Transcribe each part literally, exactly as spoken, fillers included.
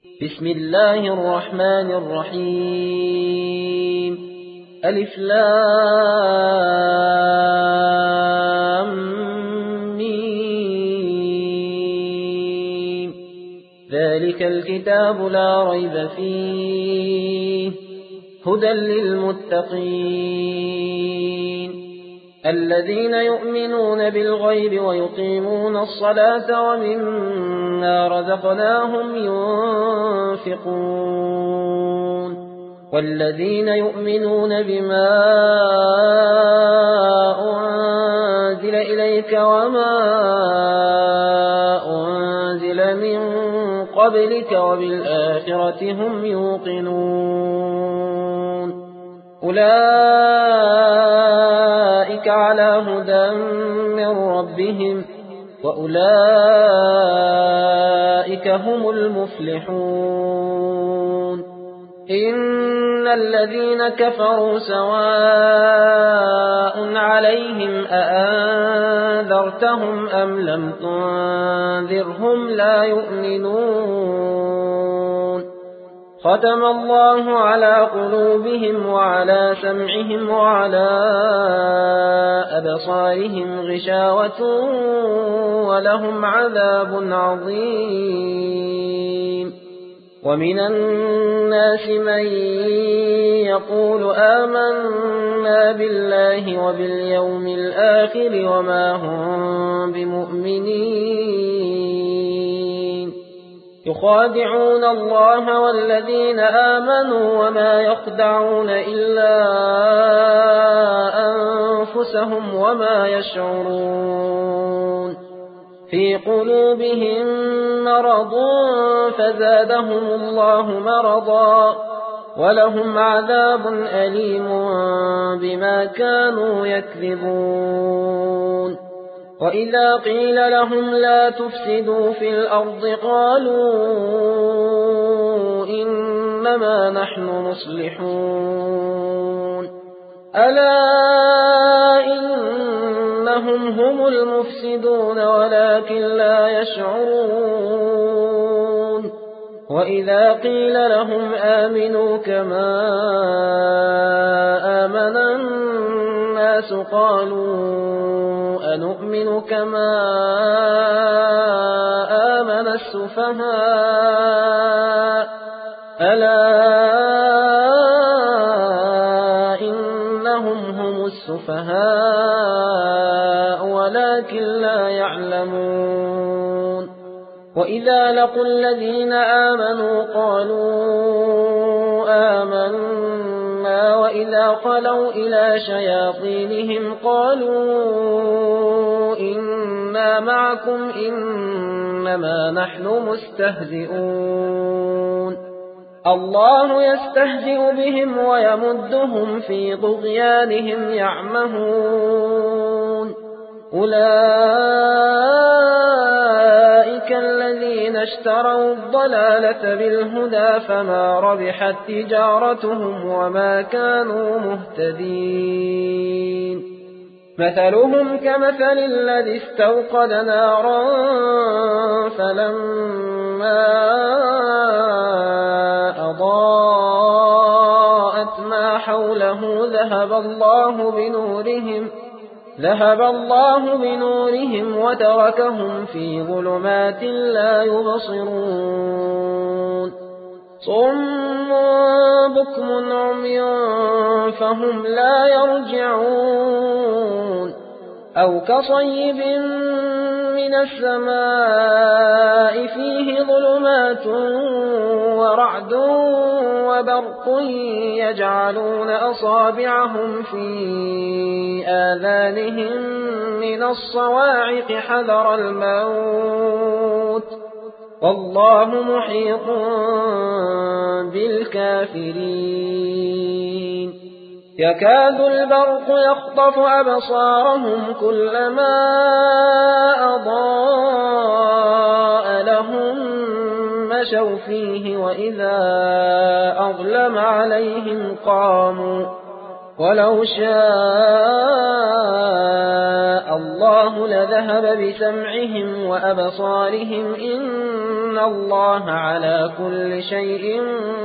بسم الله الرحمن الرحيم ألف لام ميم ذلك الكتاب لا ريب فيه هدى للمتقين الذين يؤمنون بالغيب ويقيمون الصلاة ومما رزقناهم ينفقون والذين يؤمنون بما أنزل إليك وما أنزل من قبلك وبالآخرة هم يوقنون أولئك على هدى من ربهم وأولئك هم المفلحون إن الذين كفروا سواء عليهم أأنذرتهم أم لم تنذرهم لا يؤمنون ختم الله على قلوبهم وعلى سمعهم وعلى أبصارهم غشاوة ولهم عذاب عظيم ومن الناس من يقول آمنا بالله وباليوم الآخر وما هم بمؤمنين يخادعون الله والذين آمنوا وما يخدعون إلا أنفسهم وما يشعرون في قلوبهم مرض فزادهم الله مرضا ولهم عذاب أليم بما كانوا يكذبون وإذا قيل لهم لا تفسدوا في الأرض قالوا إنما نحن مصلحون ألا إنهم هم المفسدون ولكن لا يشعرون وإذا قيل لهم آمنوا كما آمن الناس قالوا أنؤمن كما آمن السفهاء ألا إنهم هم السفهاء ولكن لا يعلمون وإذا لقوا الذين آمنوا قالوا آمنا وإذا خلوا إلى شياطينهم قالوا إنا معكم إنما نحن مستهزئون الله يستهزئ بهم ويمدهم في طغيانهم يعمهون أولئك الذين اشتروا الضلالة بالهدى فما ربحت تجارتهم وما كانوا مهتدين مثلهم كمثل الذي استوقد نارا فلما أضاءت ما حوله ذهب الله بنورهم ذهب الله بنورهم وتركهم في ظلمات لا يبصرون صم بكم عمي فهم لا يرجعون أو كصيب من السماء فيه ظلمات ورعد وبرق يجعلون أصابعهم في آذانهم من الصواعق حذر الموت والله محيط بالكافرين يكاد البرق يخطف أبصارهم كلما أضاء لهم مشوا فيه وإذا أظلم عليهم قاموا ولو شاء الله لذهب بسمعهم وأبصارهم إن إن الله على كل شيء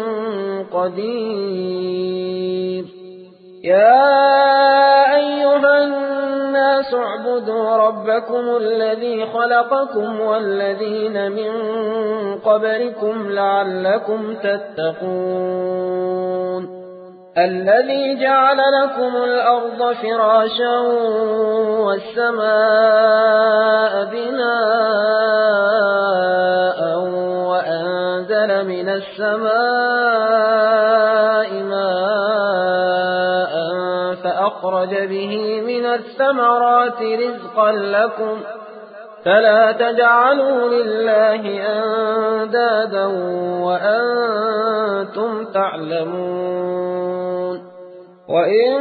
قدير. يا أيها الناس اعبدوا ربكم الذي خلقكم والذين من قبلكم لعلكم تتقون. الذي جعل لكم الأرض فراشا والسماء بناء وأنزل من السماء ماء فأخرج به من الثمرات رزقا لكم فلا تجعلوا لله أندادا وأنتم تعلمون. وإن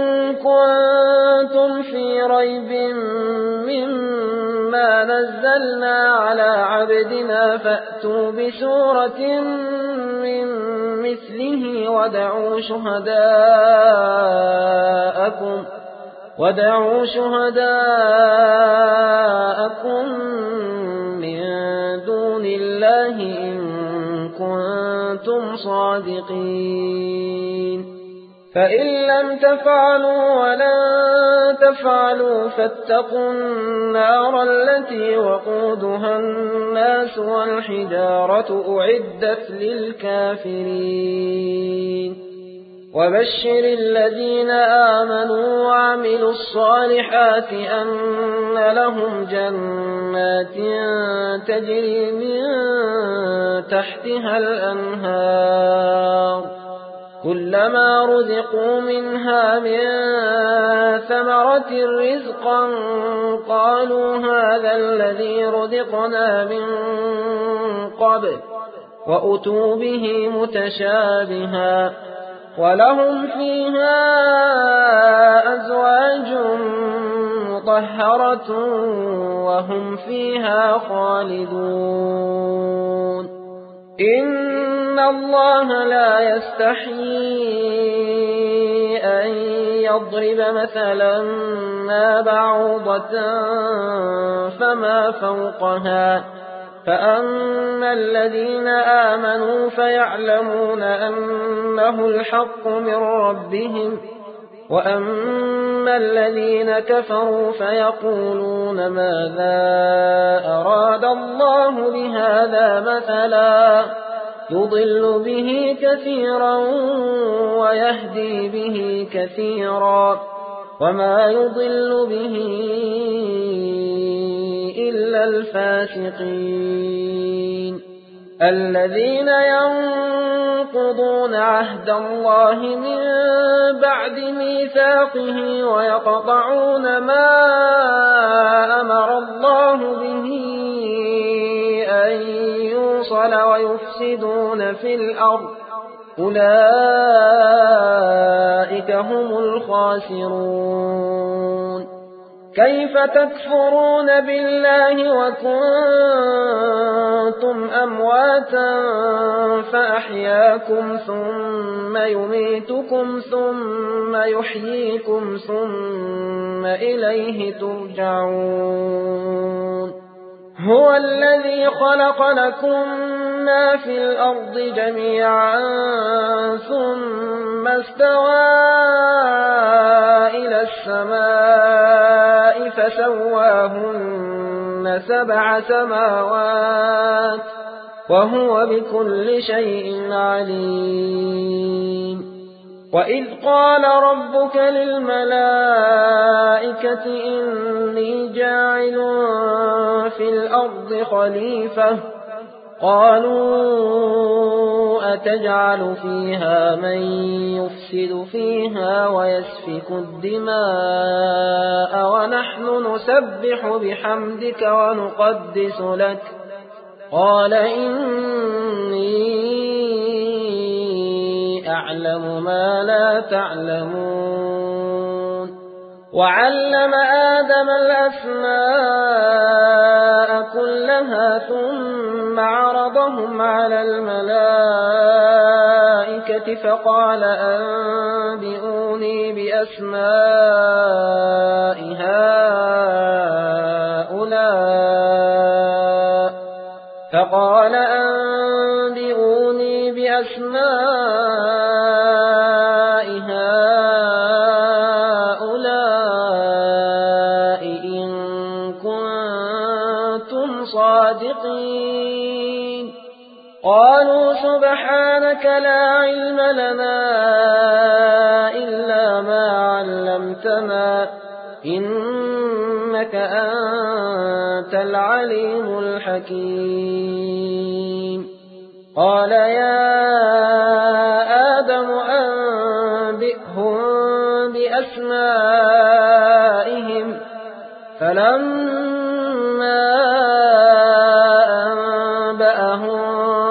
كنتم في ريب مما نزلنا على عبدنا فأتوا بسورة من مثله ودعوا شهداءكم ودعوا شهداءكم من دون الله إن كنتم صادقين. فإن لم تفعلوا ولن تفعلوا فاتقوا النار التي وقودها الناس والحجارة أعدت للكافرين. وبشر الذين آمنوا وعملوا الصالحات أن لهم جنات تجري من تحتها الأنهار كلما رزقوا منها من ثمرة رزقا قالوا هذا الذي رزقنا من قبل وأتوا به متشابها ولهم فيها أزواج مطهرة وهم فيها خالدون. إن الله لا يستحيي أن يضرب مثلا ما بعوضة فما فوقها فأما الذين آمنوا فيعلمون أنه الحق من ربهم وأما الذين كفروا فيقولون ماذا أراد الله بهذا مثلا يضل به كثيرا ويهدي به كثيرا وما يضل به إلا الفاسقين الذين ينقضون عهد الله من بعد ميثاقه ويقطعون ما أمر الله به أن يوصل ويفسدون في الأرض أولئك هم الخاسرون. كيف تكفرون بالله وكنتم أمواتا فأحياكم ثم يميتكم ثم يحييكم ثم إليه ترجعون. هو الذي خلق لكم ما في الأرض جميعا ثم استوى إلى السماء فسواهن سبع سماوات وهو بكل شيء عليم. وإذ قال ربك للملائكة إني جاعل في الأرض خليفة قالوا أتجعل فيها من يفسد فيها ويسفك الدماء ونحن نسبح بحمدك ونقدس لك قال إني أعلم ما لا تعلمون. وعلم آدم الأسماء كلها ثم عرضهم على الملائكة فقال أنبئوني بأسماء هؤلاء فقال أنبئوني بأسماء هؤلاء إن كنتم صادقين قالوا سبحانك لا علم لنا إلا ما علمتنا إنك أنت العليم الحكيم قال يا آدم أنبئهم بأسمائهم فلما أنبأهم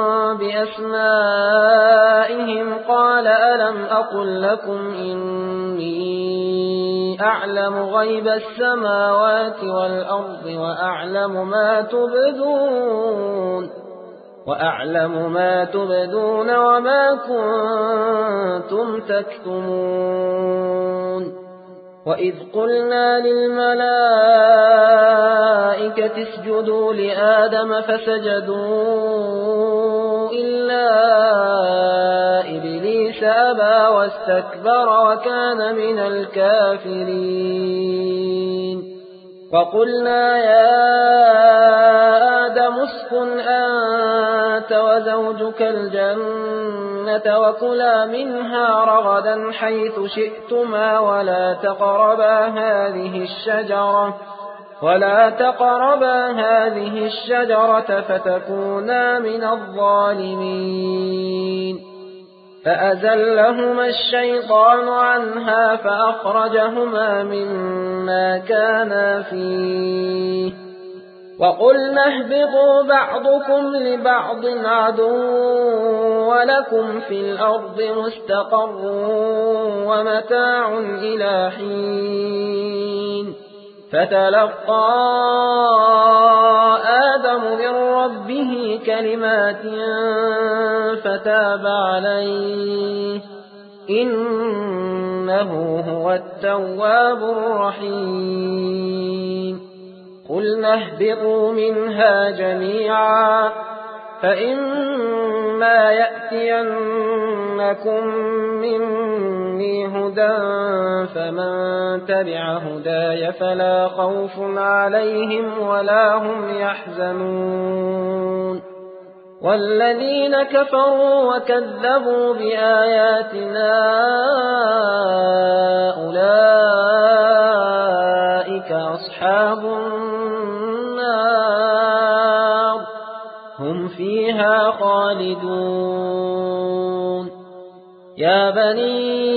بأسمائهم قال ألم أقل لكم إني أعلم غيب السماوات والأرض وأعلم ما تبدون وأعلم ما تبدون وما كنتم تكتمون وإذ قلنا للملائكة اسجدوا لآدم فسجدوا إلا إبليس أبى واستكبر وكان من الكافرين وقلنا يا آدم اسكن أنت وزوجك الجنة وكلا منها رغدا حيث شئتما ولا تقربا هذه الشجرة ولا تقربا هذه الشجرة فتكونا من الظالمين فأزلهما الشيطان عنها فأخرجهما مما كانا فيه وقلنا اهبطوا بعضكم لبعض عدو ولكم في الأرض مستقر ومتاع إلى حين فتلقى آدم من ربه كلمات فتاب عليه إنه هو التواب الرحيم قلنا اهبطوا منها جميعا فإما يأتينكم مني هدى فمن تبع هداي فلا خوف عليهم ولا هم يحزنون والذين كفروا وكذبوا بآياتنا أولئك أصحاب النار هم فيها خالدون يا بني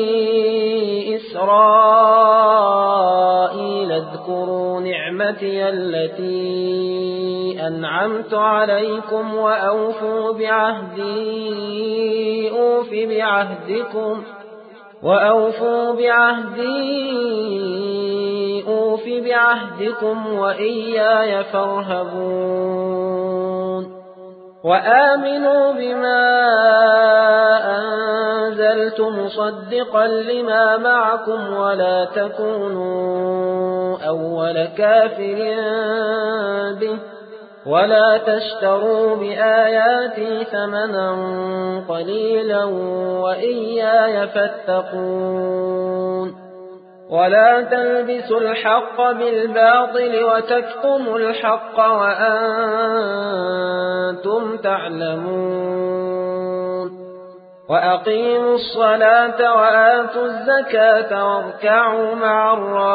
إسرائيل اذكروا نعمتي التي أنعمت عليكم وأوفوا بعهدي أوف بعهدكم وأوفوا بعهدي أوف بعهدكم وإياي فارهبون وآمنوا بما أنزلت مصدقا لما معكم ولا تكونوا أول كافر به ولا تشتروا بآياتي ثمنا قليلا وإياي فاتقون ولا تلبسوا الحق بالباطل وتكتموا الحق وأنتم تعلمون وأقيموا الصلاة وآتوا الزكاة واركعوا مع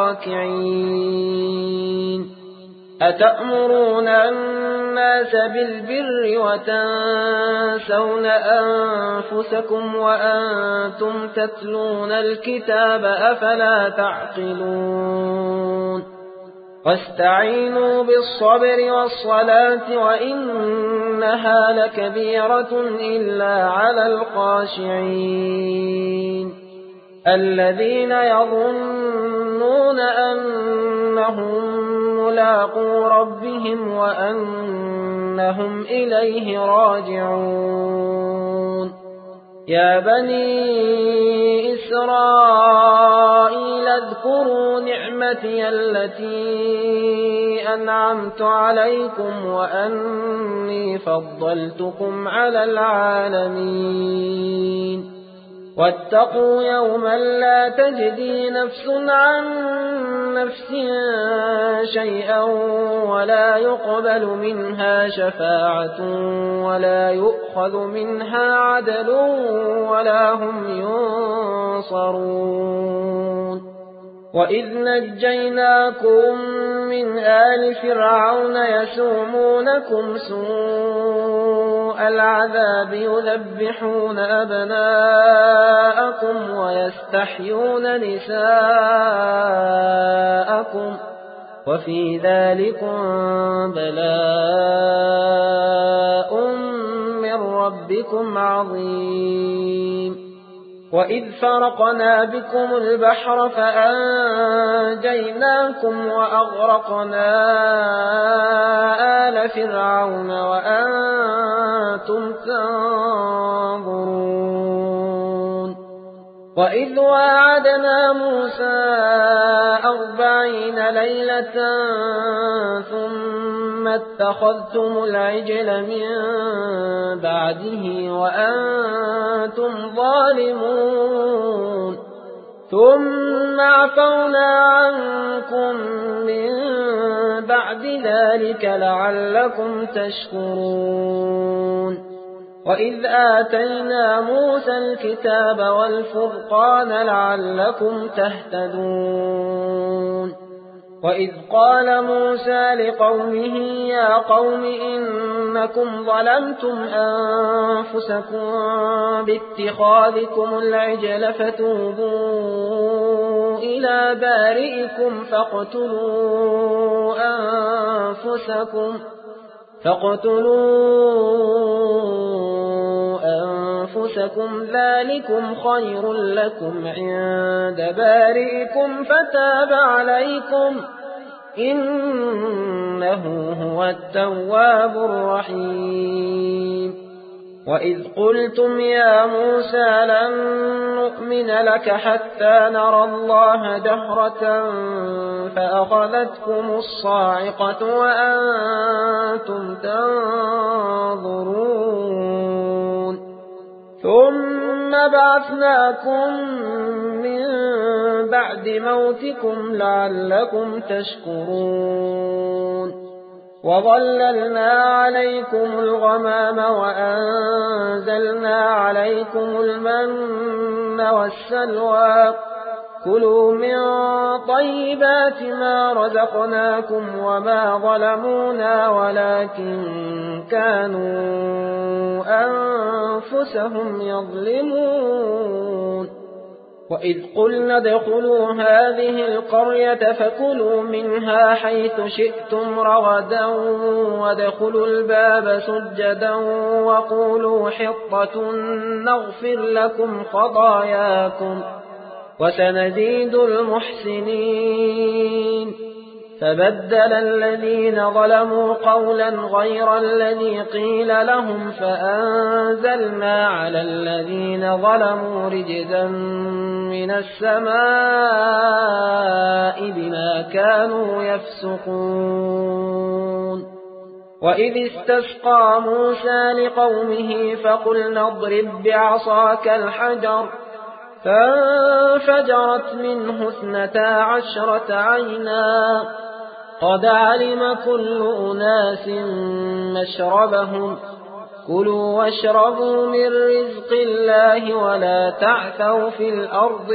الراكعين أتأمرون الناس بالبر وتنسون أنفسكم وأنتم تتلون الكتاب أفلا تعقلون واستعينوا بالصبر والصلاة وإنها لكبيرة إلا على الخاشعين الذين يظنون أنهم ملاقو ربهم وأنهم إليه راجعون يا بني إسرائيل اذكروا نعمتي التي أني أنعمت عليكم وأني فضلتكم على العالمين واتقوا يوما لا تجزي نفس عن نفس شيئا ولا يقبل منها شفاعة ولا يؤخذ منها عدل ولا هم ينصرون وإذ نجيناكم من آل فرعون يسومونكم سوء العذاب يذبحون أبناءكم ويستحيون نساءكم وفي ذلكم بلاء من ربكم عظيم وإذ فرقنا بكم البحر فأنجيناكم وأغرقنا آل فرعون وأنتم تنظرون وإذ واعدنا موسى أربعين ليلة ثم اتخذتم العجل من بعده وأنتم ظالمون ثم عفونا عنكم من بعد ذلك لعلكم تشكرون وإذ آتينا موسى الكتاب والفرقان لعلكم تهتدون وإذ قال موسى لقومه يا قوم إنكم ظلمتم أنفسكم باتخاذكم العجل فتوبوا إلى بارئكم فاقتلوا أنفسكم فاقتلوا أنفسكم ذلكم خير لكم عند بارئكم فتاب عليكم إنه هو التواب الرحيم وإذ قلتم يا موسى لن نؤمن لك حتى نرى الله جهرة فأخذتكم الصاعقة وأنتم تنظرون ثم بعثناكم من بعد موتكم لعلكم تشكرون وظللنا عليكم الغمام وأنزلنا عليكم المن والسلوى كلوا من طيبات ما رزقناكم وما ظلمونا ولكن كانوا أنفسهم يظلمون وإذ قلنا ادخلوا هذه القرية فكلوا منها حيث شئتم رغدا وادخلوا الباب سجدا وقولوا حطة نغفر لكم خطاياكم وسنزيد المحسنين فبدل الذين ظلموا قولا غير الذي قيل لهم فأنزلنا على الذين ظلموا رجزا من السماء بما كانوا يفسقون وإذ استسقى موسى لقومه فقلنا اضرب بعصاك الحجر فانفجرت منه اثنتا عشرة عينا قد علم كل أناس مشربهم كلوا واشربوا من رزق الله ولا تعثوا في الأرض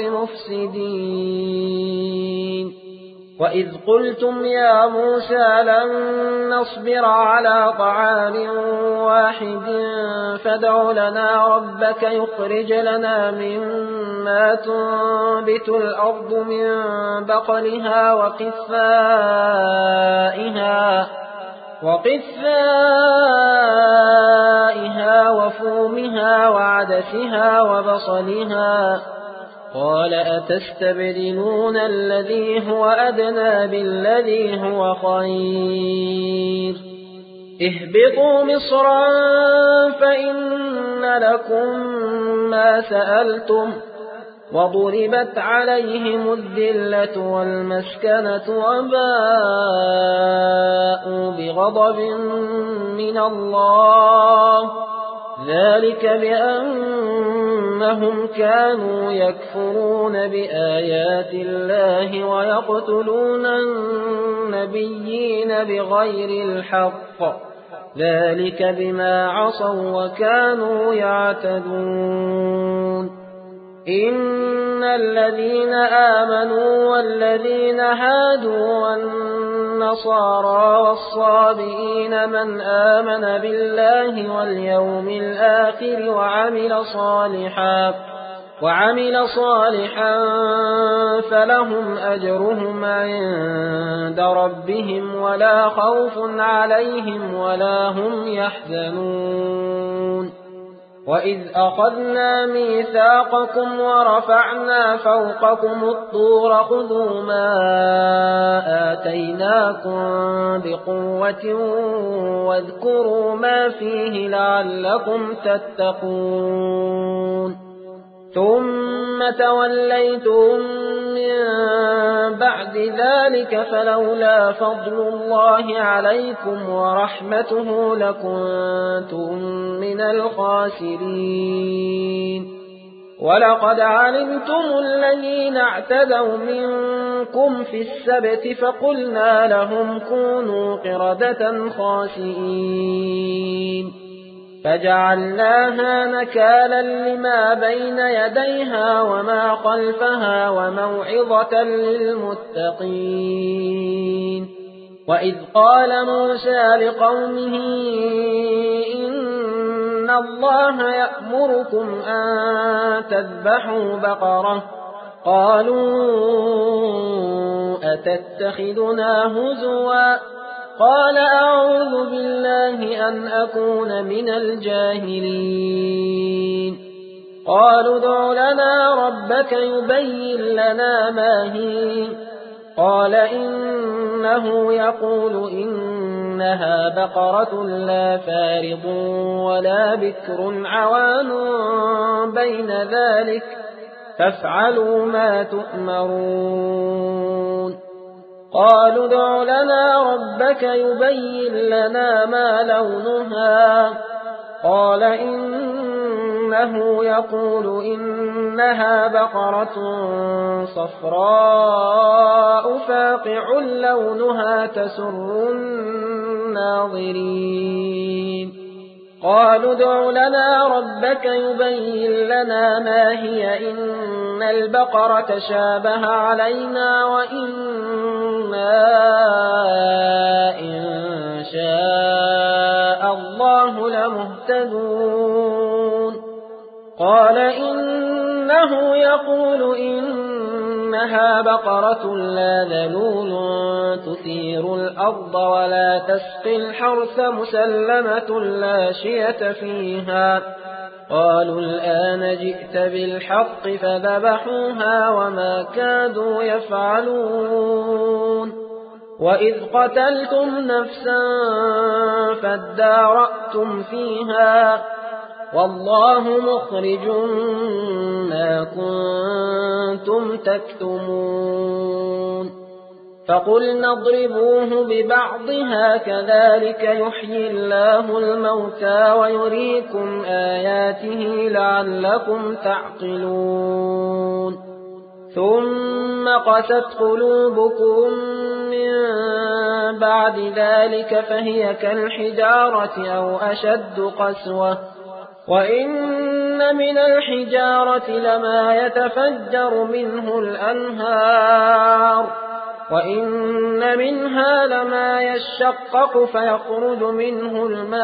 مفسدين وإذ قلتم يا موسى لن نصبر على طعام واحد فادع لنا ربك يخرج لنا مما تنبت الأرض من بقلها وقثائها وقثائها وفومها وعدسها وبصلها قال أتستبدلون الذي هو أدنى بالذي هو خير اهبطوا مصرا فإن لكم ما سألتم وضربت عليهم الذلة والمسكنة وباءوا بغضب من الله ذلك بأنهم كانوا يكفرون بآيات الله ويقتلون النبيين بغير الحق ذلك بما عصوا وكانوا يعتدون إن الذين آمنوا والذين هادوا والنصارى والصابئين من آمن بالله واليوم الآخر وعمل صالحا وعمل صالحا فلهم أجرهم عند ربهم ولا خوف عليهم ولا هم يحزنون وإذ أخذنا ميثاقكم ورفعنا فوقكم الطور خذوا ما آتيناكم بقوة واذكروا ما فيه لعلكم تتقون ثم توليتم من بعد ذلك فلولا فضل الله عليكم ورحمته لكنتم من الخاسرين ولقد علمتم الذين اعتدوا منكم في السبت فقلنا لهم كونوا قردة خاسئين فجعلناها نكالا لما بين يديها وما خلفها وموعظة للمتقين وإذ قال موسى لقومه إن الله يأمركم أن تذبحوا بقرة قالوا أتتخذنا هزوا قال أعوذ بالله أن أكون من الجاهلين قالوا ادع لنا ربك يبين لنا ما هي قال إنه يقول إنها بقرة لا فارض ولا بكر عوان بين ذلك فافعلوا ما تؤمرون قالوا ادع لنا ربك يبين لنا ما لونها قال إنه يقول إنها بقرة صفراء فاقع لونها تسر الناظرين قالوا ادع لنا ربك يبين لنا ما هي إن البقرة شابه علينا وإنا إن شاء الله لمهتدون قال إنه يقول إنها بقرة لا ذلول تثير الأرض ولا تسقي الحرث مسلمة لا شية فيها قالوا الآن جئت بالحق فذبحوها وما كادوا يفعلون وإذ قتلتم نفسا فادارأتم فيها والله مخرج ما كنتم تكتمون فقلنا اضربوه ببعضها كذلك يحيي الله الموتى ويريكم آياته لعلكم تعقلون ثم قست قلوبكم من بعد ذلك فهي كالحجارة أو أشد قسوة وإن من الحجارة لما يتفجر منه الأنهار وإن منها لما يشقق فيخرج منه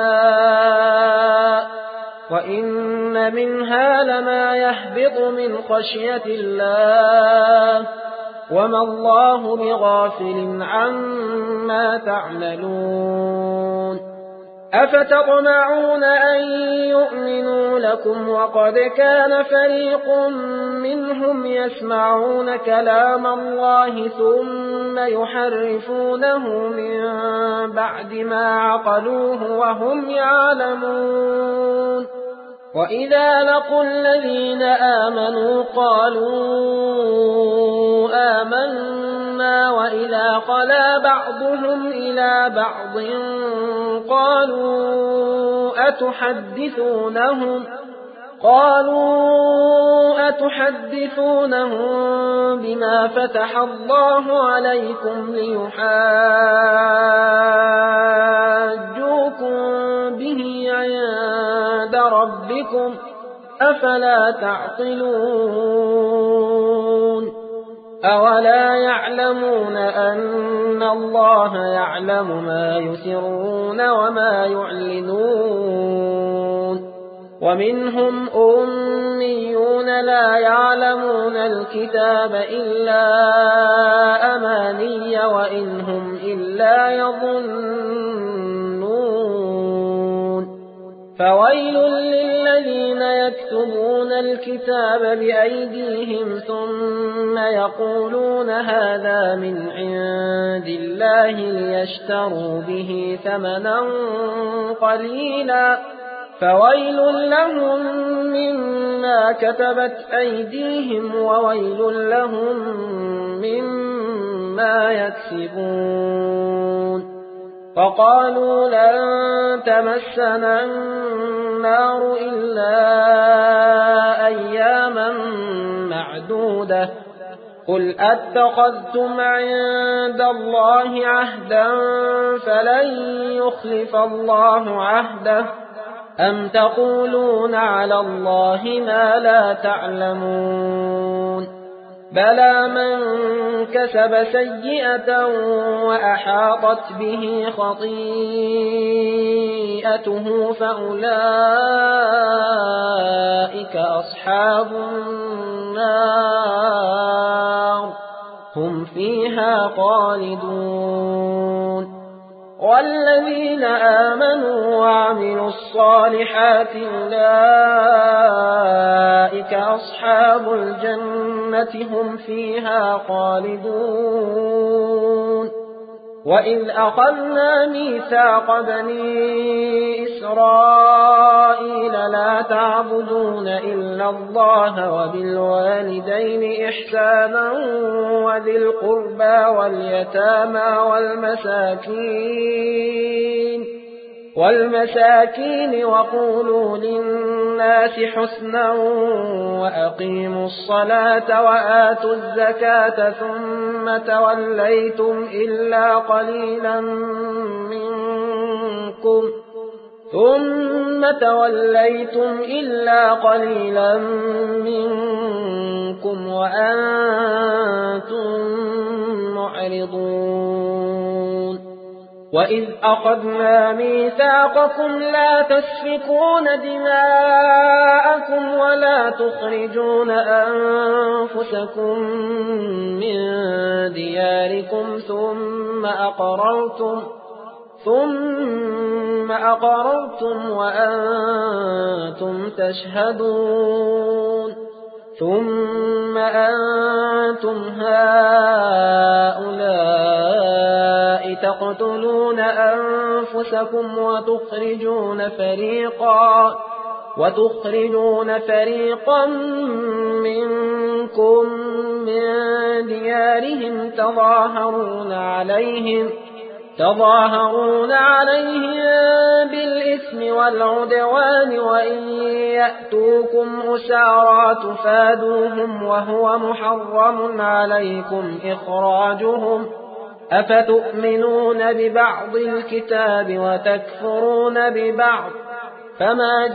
الماء وإن منها لما يهبط من خشية الله وما الله بغافل عما تعملون أفتطمعون أن يؤمنوا لكم وقد كان فريق منهم يسمعون كلام الله ثم يحرفونه من بعد ما عقلوه وهم يعلمون وإذا لقوا الذين آمنوا قالوا آمنا وإذا خلا بعضهم إلى بعض قالوا أتحدثونهم قالوا أتحدثونهم بما فتح الله عليكم ليحاجوكم به عند ربكم أفلا تعقلون أولا يعلمون أن الله يعلم ما يسرون وما يعلنون ومنهم أميون لا يعلمون الكتاب إلا أماني وإنهم إلا يظنون فويل للذين يكتبون الكتاب بأيديهم ثم يقولون هذا من عند الله ليشتروا به ثمنا قليلا فويل لهم مما كتبت أيديهم وويل لهم مما يكسبون فقالوا لن تمسنا النار إلا أياما معدودة قل أتخذتم عند الله عهدا فلن يخلف الله عهده أم تقولون على الله ما لا تعلمون بلى من كسب سيئة وأحاطت به خطيئته فأولئك أصحاب النار هم فيها خالدون والذين آمنوا وعملوا الصالحات أولئك أصحاب الجنة هم فيها خالدون وإذ أخذنا ميثاق بني إسرائيل لا تعبدون إلا الله وبالوالدين إحسانا وذي القربى واليتامى والمساكين والمساكين وقولوا للناس حسنا وأقيموا الصلاة وآتوا الزكاة ثم توليتم إلا قليلا منكم ثم توليتم إلا قليلا منكم وأنتم معرضون وإذ أخذنا ميثاقكم لا تسفكون دماءكم ولا تخرجون أنفسكم من دياركم ثم أقررتم ثم أقررتم وأنتم تشهدون ثم أنتم هؤلاء تقتلون أنفسكم وتخرجون فريقا وتخرجون فريقا منكم من ديارهم تظاهرون عليهم تظاهرون عليهم بالإثم والعدوان وإن يأتوكم أسارى تفادوهم وهو محرم عليكم إخراجهم أفتؤمنون ببعض الكتاب وتكفرون ببعض فما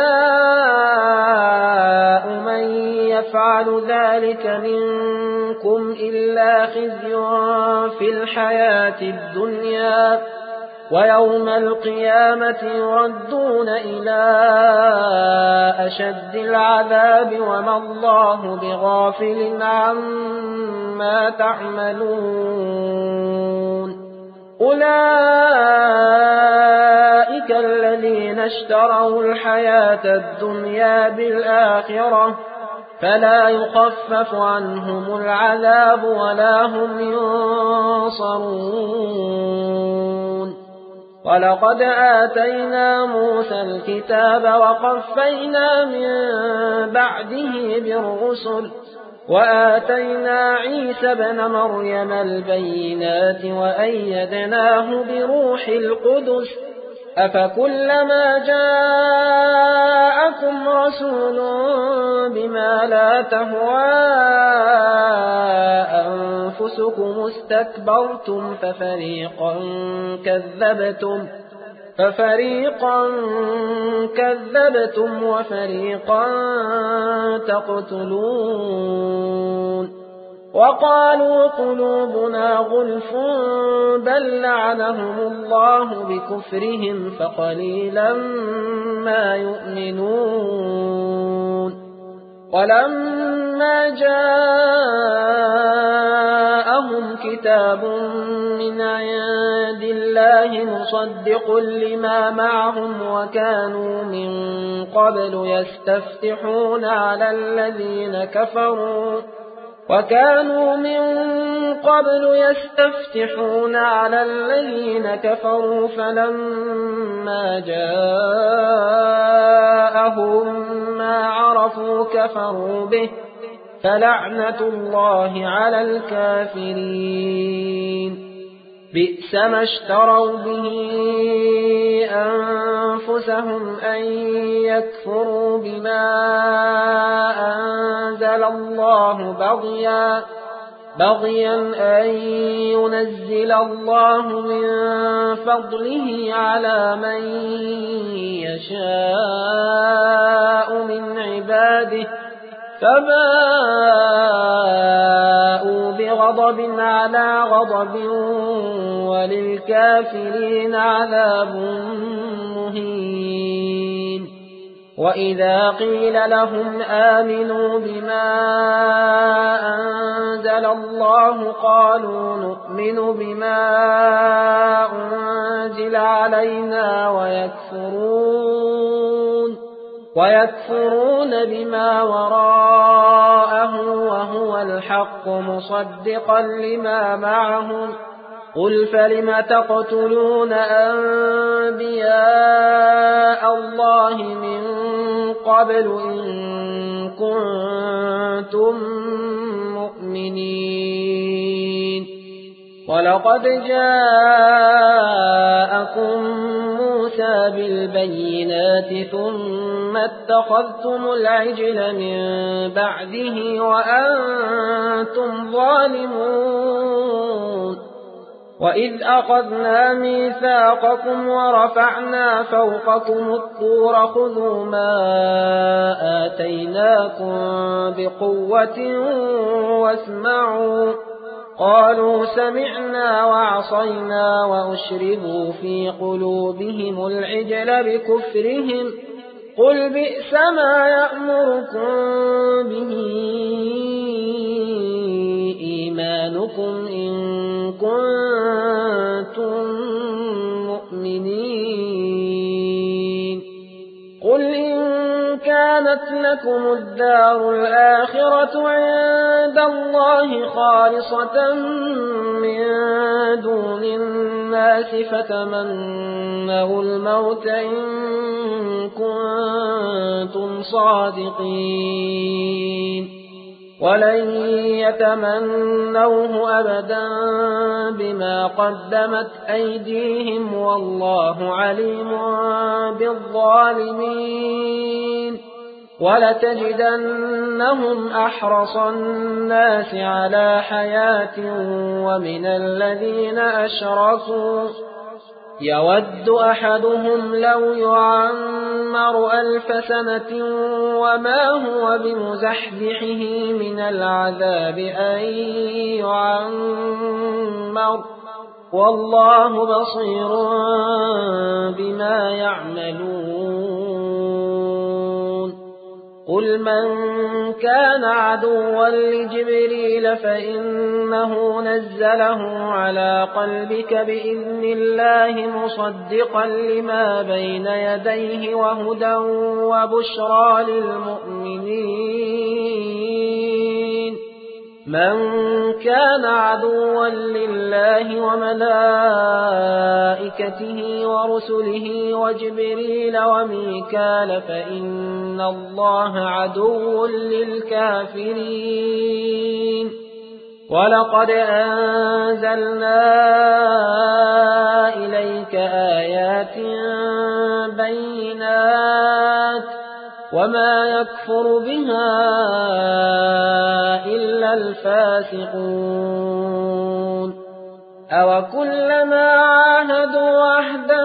جزاء من يفعل ذلك منكم إلا خزي في الحياة الدنيا ويوم القيامة يردون إلى أشد العذاب وما الله بغافل عما تعملون أولئك الذين اشتروا الحياة الدنيا بالآخرة فلا يخفف عنهم العذاب ولا هم ينصرون ولقد آتينا موسى الكتاب وقفينا من بعده بالرسل وآتينا عيسى ابن مريم البينات وأيدناه بروح القدس أفكلما جاءكم رسول بما لا تهوى أنفسكم استكبرتم ففريقا كذبتم ففريقا كذبتم وفريقا تقتلون وقالوا قلوبنا غلف بل لعنهم الله بكفرهم فقليلا ما يؤمنون ولما جاءهم كتاب من عند الله مصدق لما معهم وكانوا من قبل يستفتحون على الذين كفروا وكانوا من قبل يستفتحون على الذين كفروا فلما جاءهم ما عرفوا كفروا به فلعنة الله على الكافرين بئس ما اشتروا به أنفسهم أن يكفروا بما أنزل الله بغيا بغيا أن ينزل الله من فضله على من يشاء من عباده فباءوا بغضب على غضب وللكافرين عذاب مهين وإذا قيل لهم آمنوا بما أنزل الله قالوا نؤمن بما أنزل علينا ويكفرون ويكفرون بما وراءه وهو الحق مصدقا لما معهم قل فلم تقتلون أنبياء الله من قبل إن كنتم مؤمنين ولقد جاءكم موسى بالبينات ثم اتخذتم العجل من بعده وأنتم ظالمون وإذ أخذنا ميثاقكم ورفعنا فوقكم الطور خذوا ما آتيناكم بقوة واسمعوا قالوا سمعنا وعصينا وأشربوا في قلوبهم العجل بكفرهم قل بئس ما يأمركم به إيمانكم إن كنتم مؤمنين قل إن كانت لكم الدار الآخرة عند الله خالصة من دون الناس فتمنوا الموت إن كنتم صادقين ولن يتمنوه أبدا بما قدمت أيديهم والله عليم بالظالمين ولتجدنهم أحرص الناس على حياة ومن الذين أشركوا يود أحدهم لو يعمر ألف سنة وما هو بمزحزحه من العذاب أن يعمر والله بصير بما يعملون قل من كان عدوا لجبريل فإنه نزله على قلبك بإذن الله مصدقا لما بين يديه وهدى وبشرى للمؤمنين من كان عدوا لله وملائكته ورسله وجبريل وميكال فإن الله عدو للكافرين ولقد أنزلنا إليك آيات بينات وما يكفر بها إلا الفاسقون أوكلما عاهدوا عهدا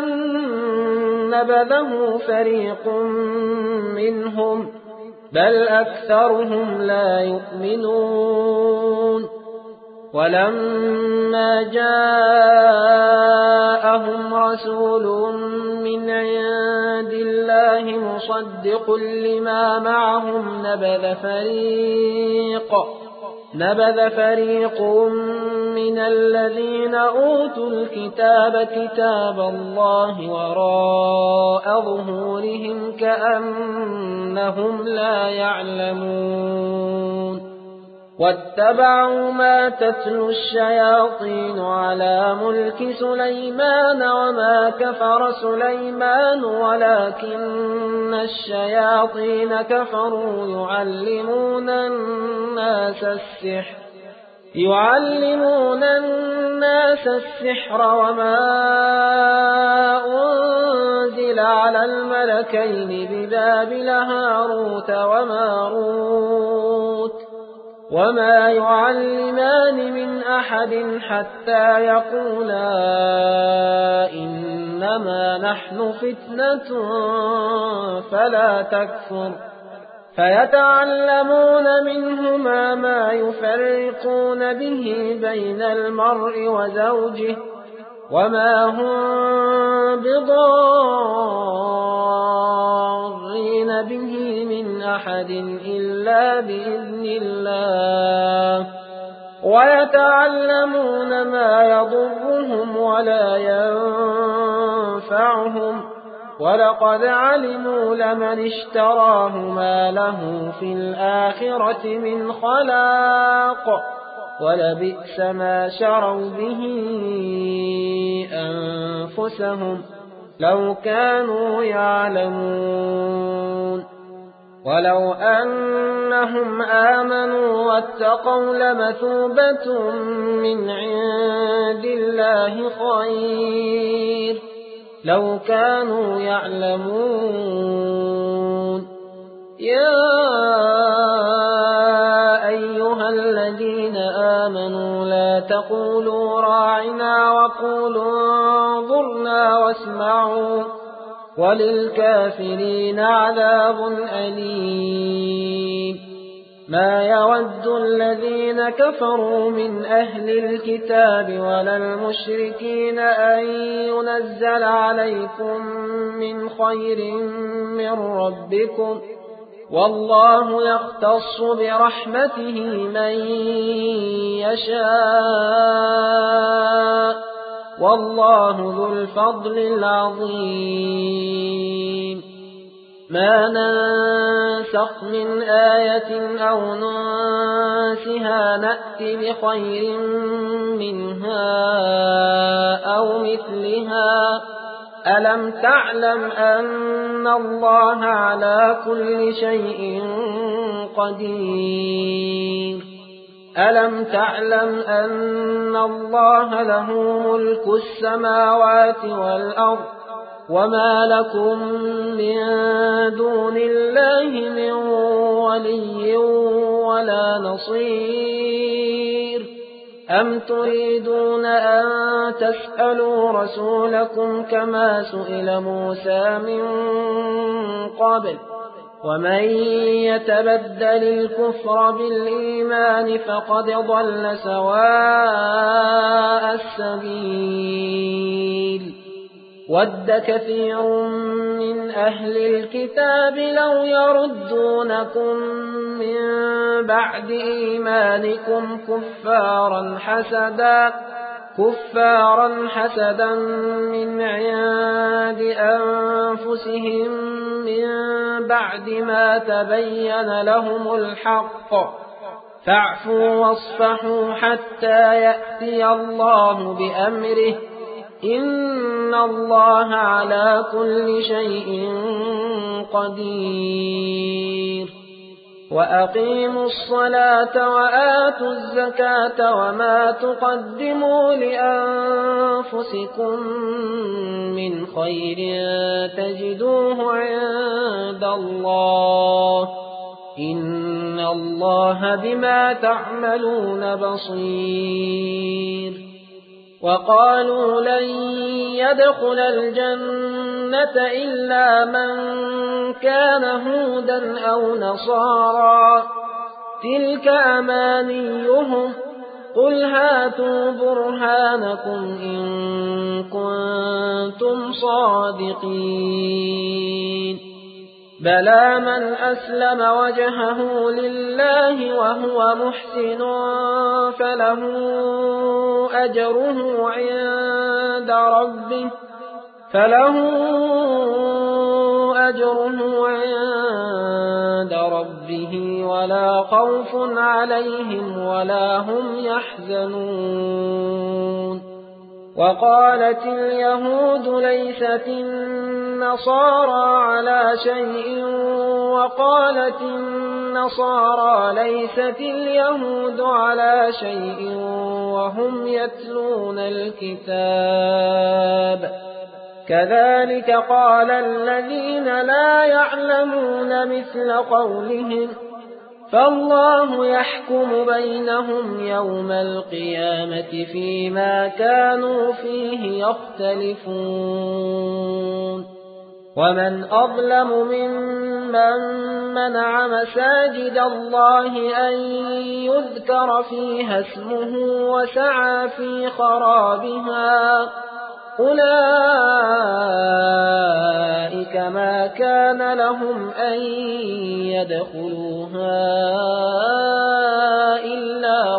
نبذه فريق منهم بل أكثرهم لا يؤمنون ولما جاءهم رسول من عند الله مصدق لما معهم نبذ فريق نبذ فريق من الذين أوتوا الكتاب كتاب الله وراء ظهورهم كأنهم لا يعلمون واتبعوا ما تتلو الشياطين على ملك سليمان وما كفر سليمان ولكن الشياطين كفروا يعلمون الناس السحر يعلمون الناس السحر وما أنزل على الملكين ببابل هاروت وماروت وما يعلمان من أحد حتى يقولا إنما نحن فتنة فلا تكفر فيتعلمون منهما ما يفرقون به بين المرء وزوجه وما هم بضارين به من أحد إلا بإذن الله ويتعلمون ما يضرهم ولا ينفعهم ولقد علموا لمن اشتراه ما له في الآخرة من خلاق ولبئس ما شروا به أنفسهم لو كانوا يعلمون ولو أنهم آمنوا واتقوا لمثوبة من عند الله خير لو كانوا يعلمون يا أيها الذين آمنوا لا تقولوا راعنا وقولوا انظرنا واسمعوا وللكافرين عذاب أليم ما يود الذين كفروا من أهل الكتاب ولا المشركين أن ينزل عليكم من خير من ربكم والله يختص برحمته من يشاء والله ذو الفضل العظيم ما ننسخ من آية أو ننسها نأتي بخير منها أو مثلها ألم تعلم أن الله على كل شيء قدير ألم تعلم أن الله له ملك السماوات والأرض وما لكم من دون الله من ولي ولا نصير أم تريدون أن تسألوا رسولكم كما سئل موسى من قبل ومن يتبدل الكفر بالإيمان فقد ضل سواء السبيل ود كثير من أهل الكتاب لو يردونكم من بعد إيمانكم كفارا حسدا كفارا حسدا من عند أنفسهم من بعد ما تبين لهم الحق فاعفوا واصفحوا حتى يأتي الله بأمره إن الله على كل شيء قدير وأقيموا الصلاة وآتوا الزكاة وما تقدموا لأنفسكم من خير تجدوه عند الله إن الله بما تعملون بصير وقالوا لن يدخل الجنة إلا من كان هودا أو نصارى تلك أمانيهم قل هاتوا برهانكم إن كنتم صادقين بلى من أسلم وجهه لله وهو محسن فله أجره عند ربه فله أجره عند ربه ولا خوف عليهم ولا هم يحزنون وقالت اليهود ليست النصارى على شيء وقالت النصارى ليست اليهود على شيء وهم يتلون الكتاب كذلك قال الذين لا يعلمون مثل قولهم فالله يحكم بينهم يوم القيامة فيما كانوا فيه يختلفون ومن أظلم ممن منع مساجد الله أن يذكر فيها اسمه وسعى في خرابها أولئك ما كان لهم أن يدخلوها إلا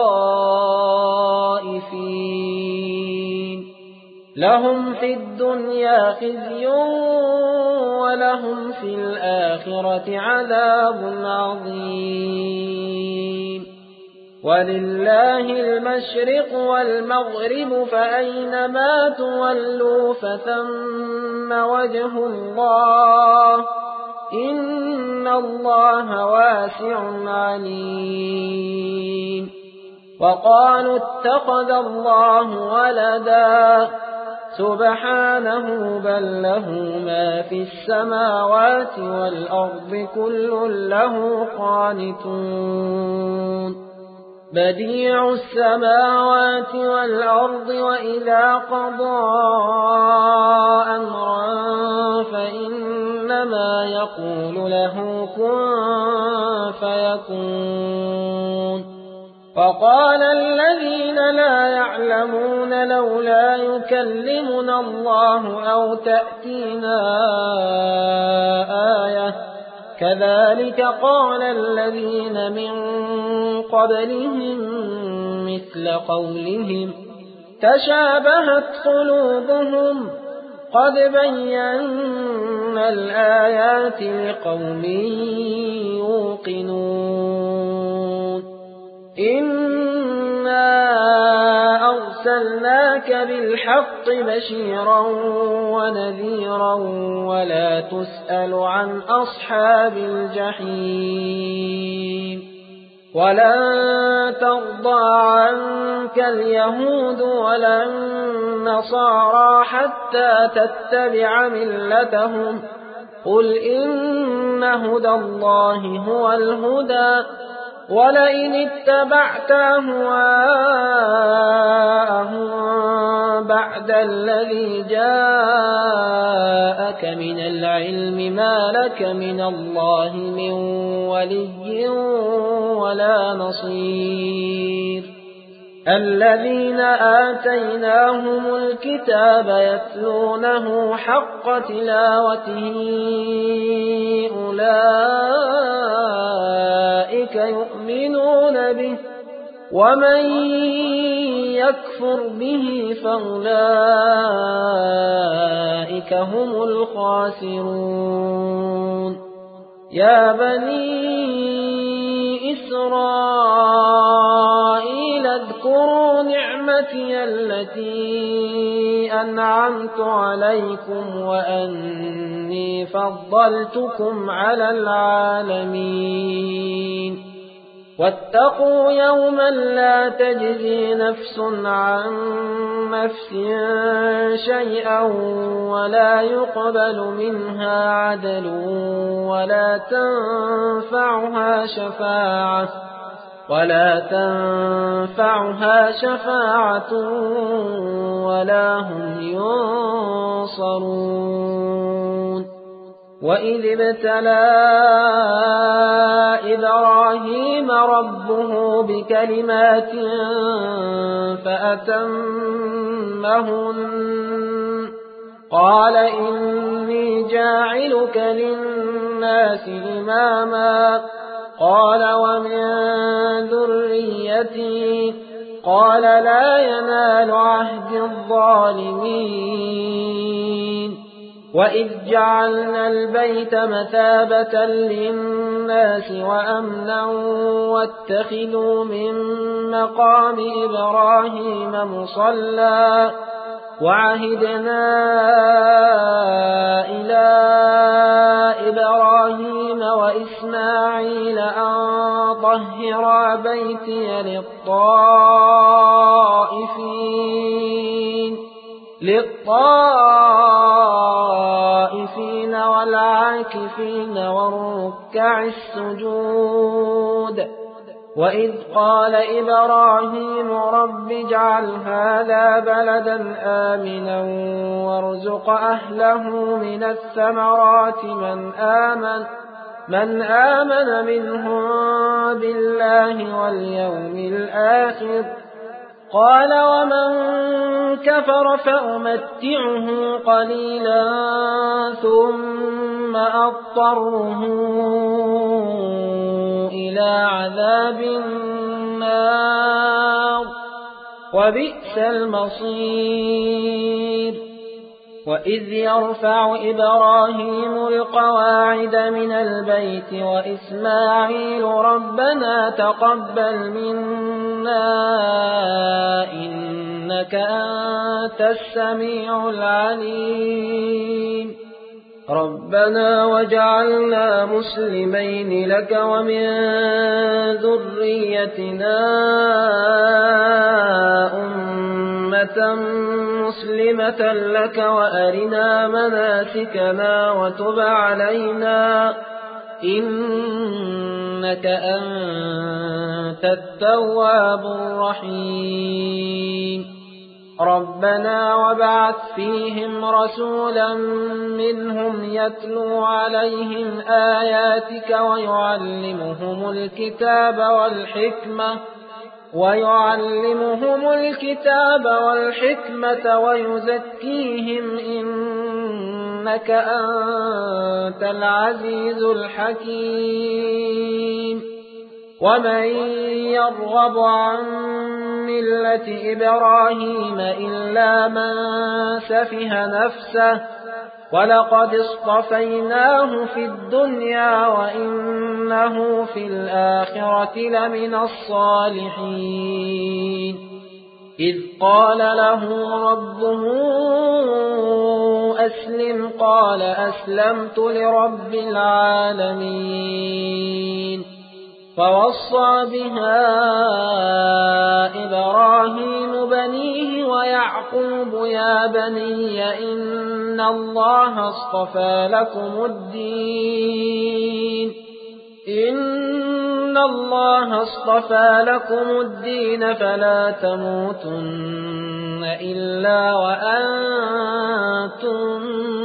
خائفين لهم في الدنيا خزي ولهم في الآخرة عذاب عظيم ولله المشرق والمغرب فأينما تولوا فثم وجه الله إن الله واسع عليم وقالوا اتخذ الله ولدا سبحانه بل له ما في السماوات والأرض كل له قانتون بديع السماوات والأرض وإذا قضى أمرا فإنما يقول له كن فيكون وقال الذين لا يعلمون لولا يكلمنا الله أو تأتينا آية كذلك قال الذين من قبلهم مثل قولهم تشابهت قلوبهم قد بينا الآيات لقوم يوقنون إنا أرسلناك بالحق بشيرا ونذيرا ولا تسأل عن أصحاب الجحيم ولن ترضى عنك اليهود ولا النصارى حتى تتبع ملتهم قل إن هدى الله هو الهدى ولئن اتبعت أهواءهم بعد الذي جاءك من العلم ما لك من الله من ولي ولا نصير الذين آتيناهم الكتاب يتلونه حق تلاوته أولئك يؤمنون به ومن يكفر به فأولئك هم الخاسرون يا بني إسرائيل إسرائيل اذكروا نعمتي التي أنعمت عليكم وأني فضلتكم على العالمين واتقوا يوما لا تجزي نفس عن نفس شيئا ولا يقبل منها عدل ولا تنفعها شفاعة ولا تنفعها شفاعة ولا هم ينصرون وإذ ابتلى إبراهيم ربه بكلمات فأتمهن قال إني جاعلك للناس إماما قال ومن ذريتي قال لا ينال عهد الظالمين وإذ جعلنا البيت مثابة للناس وأمنا واتخذوا من مقام إبراهيم مصلى وعهدنا إلى إبراهيم وإسماعيل أن طهرا بيتي للطائفين للطائفين والعاكفين والركع السجود وإذ قال إبراهيم رب اجعل هذا بلدا آمنا وارزق أهله من الثمرات من آمن من آمن منهم بالله واليوم الآخر قال ومن كفر فأمتعه قليلا ثم أضطره إلى عذاب النار وبئس المصير وإذ يرفع إبراهيم القواعد من البيت وإسماعيل ربنا تقبل منا إنك أنت السميع العليم ربنا وجعلنا مسلمين لك ومن ذريتنا أمة مسلمة لك وأرنا مناسكنا وتب علينا إنك أنت التواب الرحيم ربنا وابعث فيهم رسولا منهم يتلو عليهم آياتك ويعلمهم الكتاب والحكمة ويعلمهم الكتاب والحكمة ويزكيهم إنك أنت العزيز الحكيم ومن يرغب عن ملة إبراهيم إلا من سفه نفسه ولقد اصطفيناه في الدنيا وإنه في الآخرة لمن الصالحين إذ قال له ربه أسلم قال أسلمت لرب العالمين فوصى بها إبراهيم بنيه ويعقوب يا بني إن الله اصطفى لكم الدين إن الله اصطفى لكم الدين فلا تموتن إلا وأنتم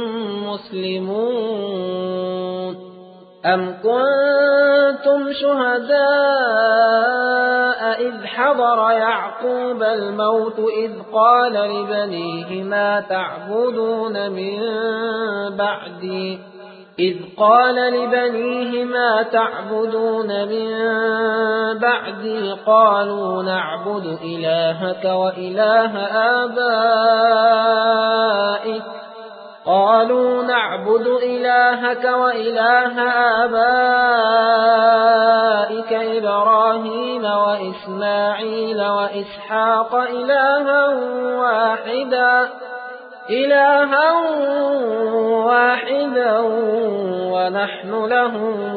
مسلمون أم كنتم شهداء إذ حضر يعقوب الموت إذ قال لبنيه ما تعبدون من بعدي إذ قال لبنيه ما تعبدون من بعدي قالوا نعبد إلهك وإله آبائك قالوا نعبد إلهك وإله آبائك إبراهيم إبراهيم وإسماعيل وإسحاق إلها واحدا إلها واحدا ونحن له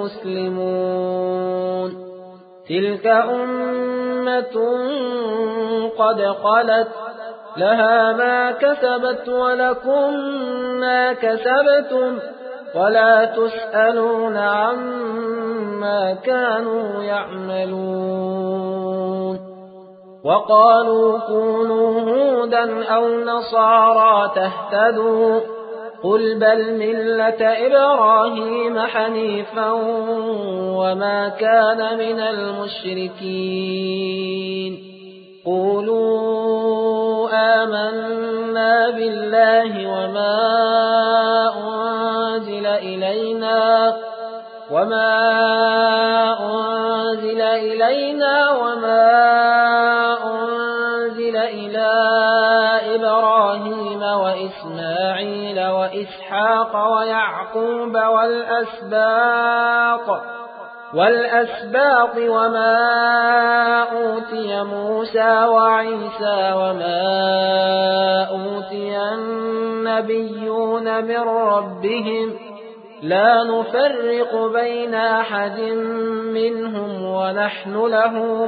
مسلمون تلك أمة قد خلت لها ما كسبت ولكم ما كسبتم ولا تسألون عما كانوا يعملون وقالوا كونوا هودا أو نصارى تهتدوا قل بل ملة إبراهيم حنيفا وما كان من المشركين قولوا آمنا بالله وما أنزل إلينا وما أنزل إلينا وما أنزل إلى إبراهيم وإسماعيل وإسحاق ويعقوب والأسباط والأسباط وما أوتي موسى وعيسى وما أوتي النبيون من ربهم لا نفرق بين أحد منهم ونحن له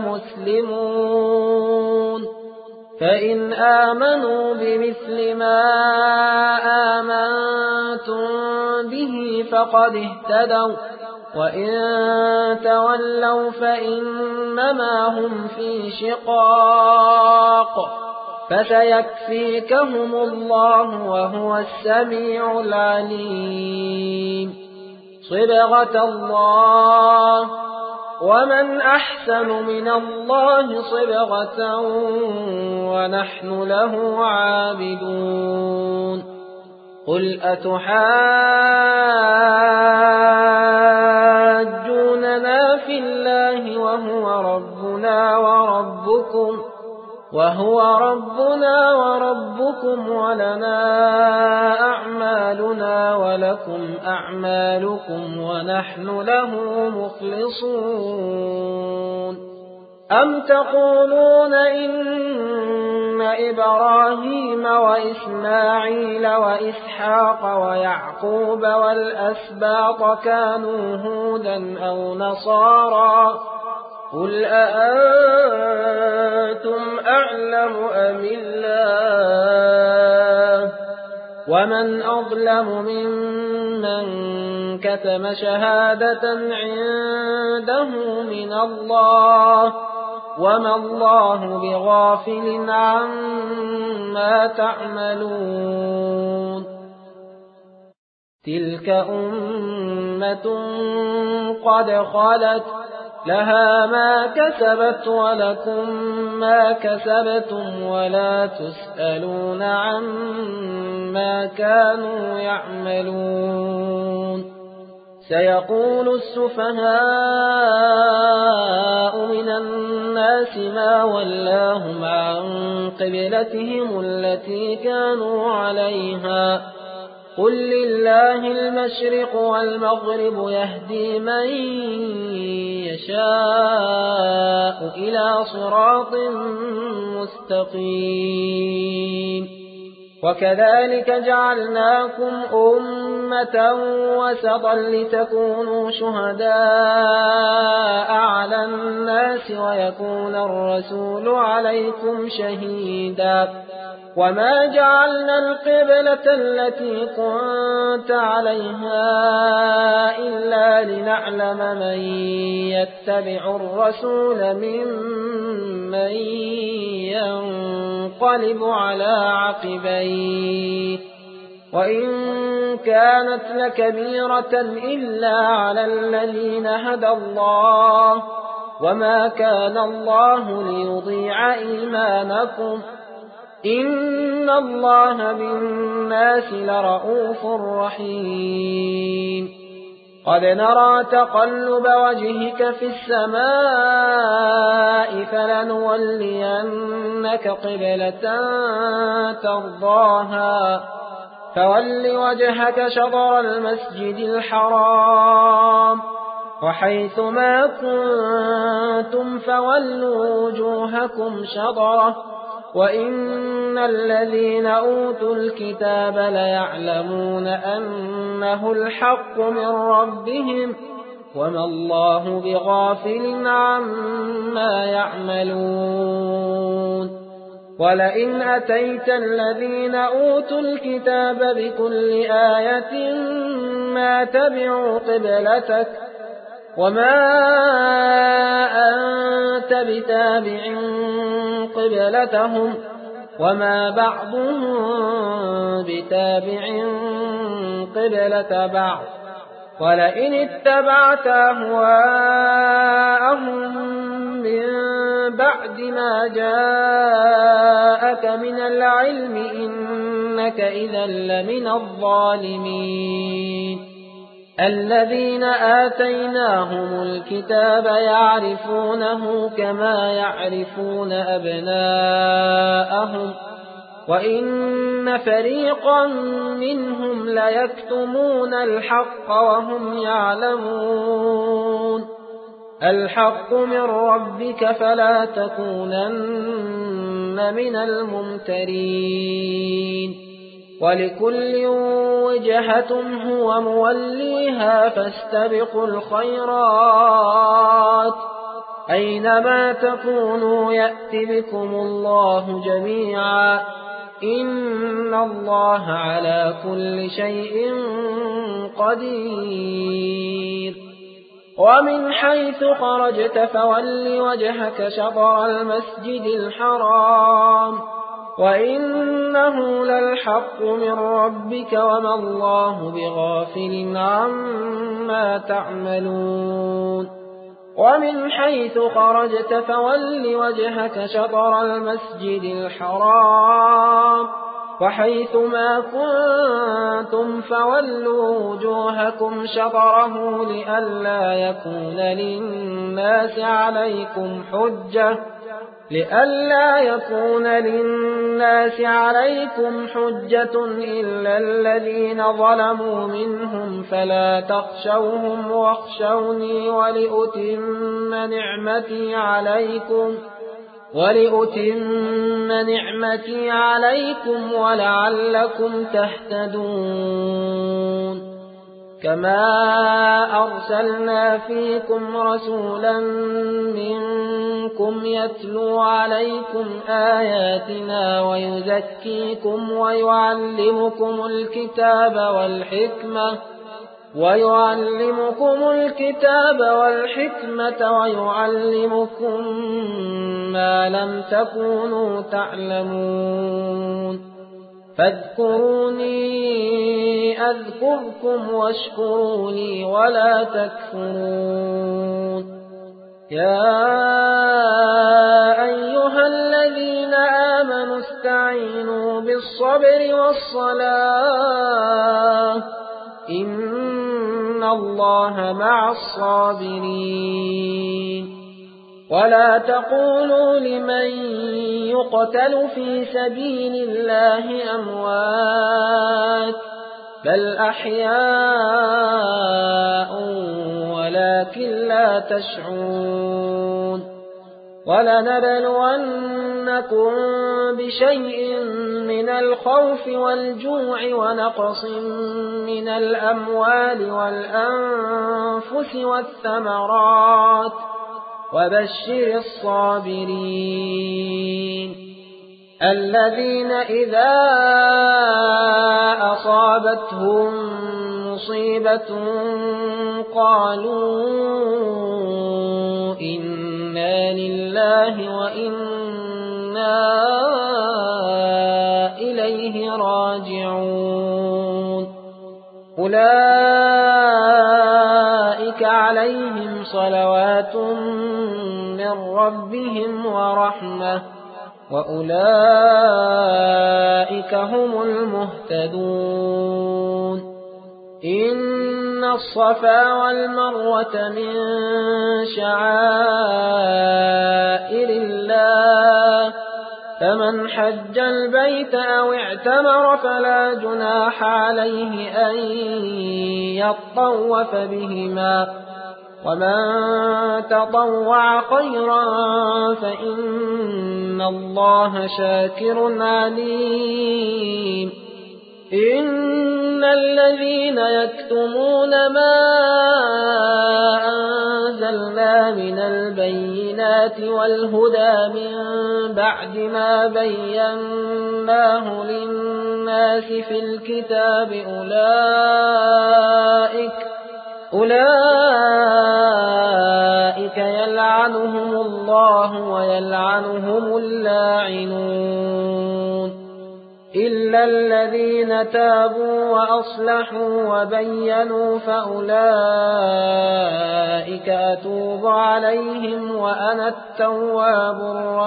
مسلمون فإن آمنوا بمثل ما آمنتم به فقد اهتدوا وإن تولوا فإنما هم في شقاق فسيكفيكهم الله وهو السميع العليم صبغة الله ومن أحسن من الله صبغة ونحن له عابدون قل أتحاجوننا في الله وهو ربنا وربكم وهو ربنا وربكم ولنا أعمالنا ولكم أعمالكم ونحن له مخلصون أم تقولون إن إبراهيم وإسماعيل وإسحاق ويعقوب والأسباط كانوا هودا أو نصارى قل أأنتم أعلم أم الله ومن أظلم ممن كتم شهادة عنده من الله وما الله بغافل عما تعملون تلك أمة قد خلت لها ما كسبت ولكم ما كسبتم ولا تسألون عما كانوا يعملون سيقول السفهاء من الناس ما ولاهم عن قبلتهم التي كانوا عليها قل لله المشرق والمغرب يهدي من يشاء إلى صراط مستقيم وكذلك جعلناكم أمة وسطا لتكونوا شهداء على الناس ويكون الرسول عليكم شهيدا وما جعلنا القبلة التي كنت عليها إلا لنعلم من يتبع الرسول ممن ينقلب على عقبيه وإن كانت لكبيرة إلا على الذين هدى الله وما كان الله ليضيع إيمانكم إن الله بالناس لرؤوف رحيم قد نرى تقلب وجهك في السماء فلنولينك قبلة ترضاها فول وجهك شطر المسجد الحرام وحيث ما كنتم فولوا وجوهكم شطرة وإن الذين أوتوا الكتاب ليعلمون أنه الحق من ربهم وما الله بغافل عما يعملون ولئن أتيت الذين أوتوا الكتاب بكل آية ما تبعوا قبلتك وما أنت بتابع قبلتهم وما بعضهم بتابع قبلة بعض ولئن اتبعت أهواءهم من بعد ما جاءك من العلم إنك إذا لمن الظالمين الذين آتيناهم الكتاب يعرفونه كما يعرفون أبناءهم وإن فريقا منهم ليكتمون الحق وهم يعلمون الحق من ربك فلا تكونن من الممترين ولكل وجهة هو موليها فاستبقوا الخيرات أينما تكونوا يأت بكم الله جميعا إن الله على كل شيء قدير ومن حيث خرجت فول وجهك شطر المسجد الحرام وإنه للحق من ربك وما الله بغافل عما تعملون ومن حيث خرجت فول وجهك شطر المسجد الحرام وحيث ما كنتم فولوا وجوهكم شطره لئلا يكون للناس عليكم حجة لئلا يكون للناس عليكم حجة إلا الذين ظلموا منهم فلا تخشوهم واخشوني ولأتم نعمتي عليكم ولأتم نعمتي عليكم ولعلكم تهتدون كما أرسلنا فيكم رسولا منكم يتلو عليكم آياتنا ويزكيكم ويعلمكم الكتاب والحكمة ويعلمكم الكتاب والحكمة ويعلمكم ما لم تكونوا تعلمون فاذكروني أذكركم واشكروني ولا تكفرون يا أيها الذين آمنوا استعينوا بالصبر والصلاة إن الله مع الصابرين ولا تقولوا لمن يقتل في سبيل الله أموات بل أحياء ولكن لا تشعرون ولنبلونكم بشيء من الخوف والجوع ونقص من الأموال والأنفس والثمرات وبشر الصابرين الذين إذا أصابتهم مصيبة قالوا إنا لله وإنا إليه راجعون أولئك عليهم صلوات من ربهم ورحمة وأولئك هم المهتدون إن الصفا والمروة من شعائر الله فمن حج البيت أو اعتمر فلا جناح عليه أن يطوف بهما ومن تطوع خيرا فإن الله شاكر عليم إن الذين يكتمون ما أنزلنا من البينات والهدى من بعد ما بيناه للناس في الكتاب أولئك أولئك يلعنهم الله ويلعنهم اللاعنون إلا الذين تابوا وأصلحوا وبينوا فأولئك أتوب عليهم وأنا التواب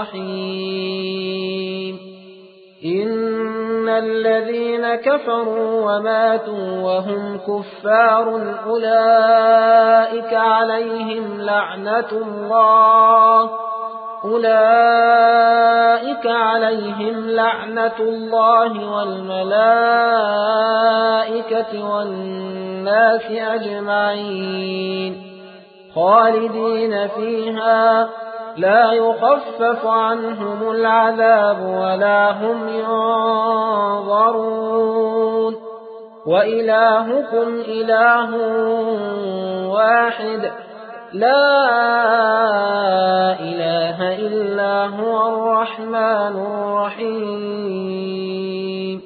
الرحيم إن الذين كفروا وماتوا وهم كفار أولئك عليهم لعنة الله أولئك عليهم لعنة الله والملائكة والناس أجمعين خالدين فيها لا يخفف عنهم العذاب ولا هم ينظرون وإلهكم إله واحد لا إله إلا هو الرحمن الرحيم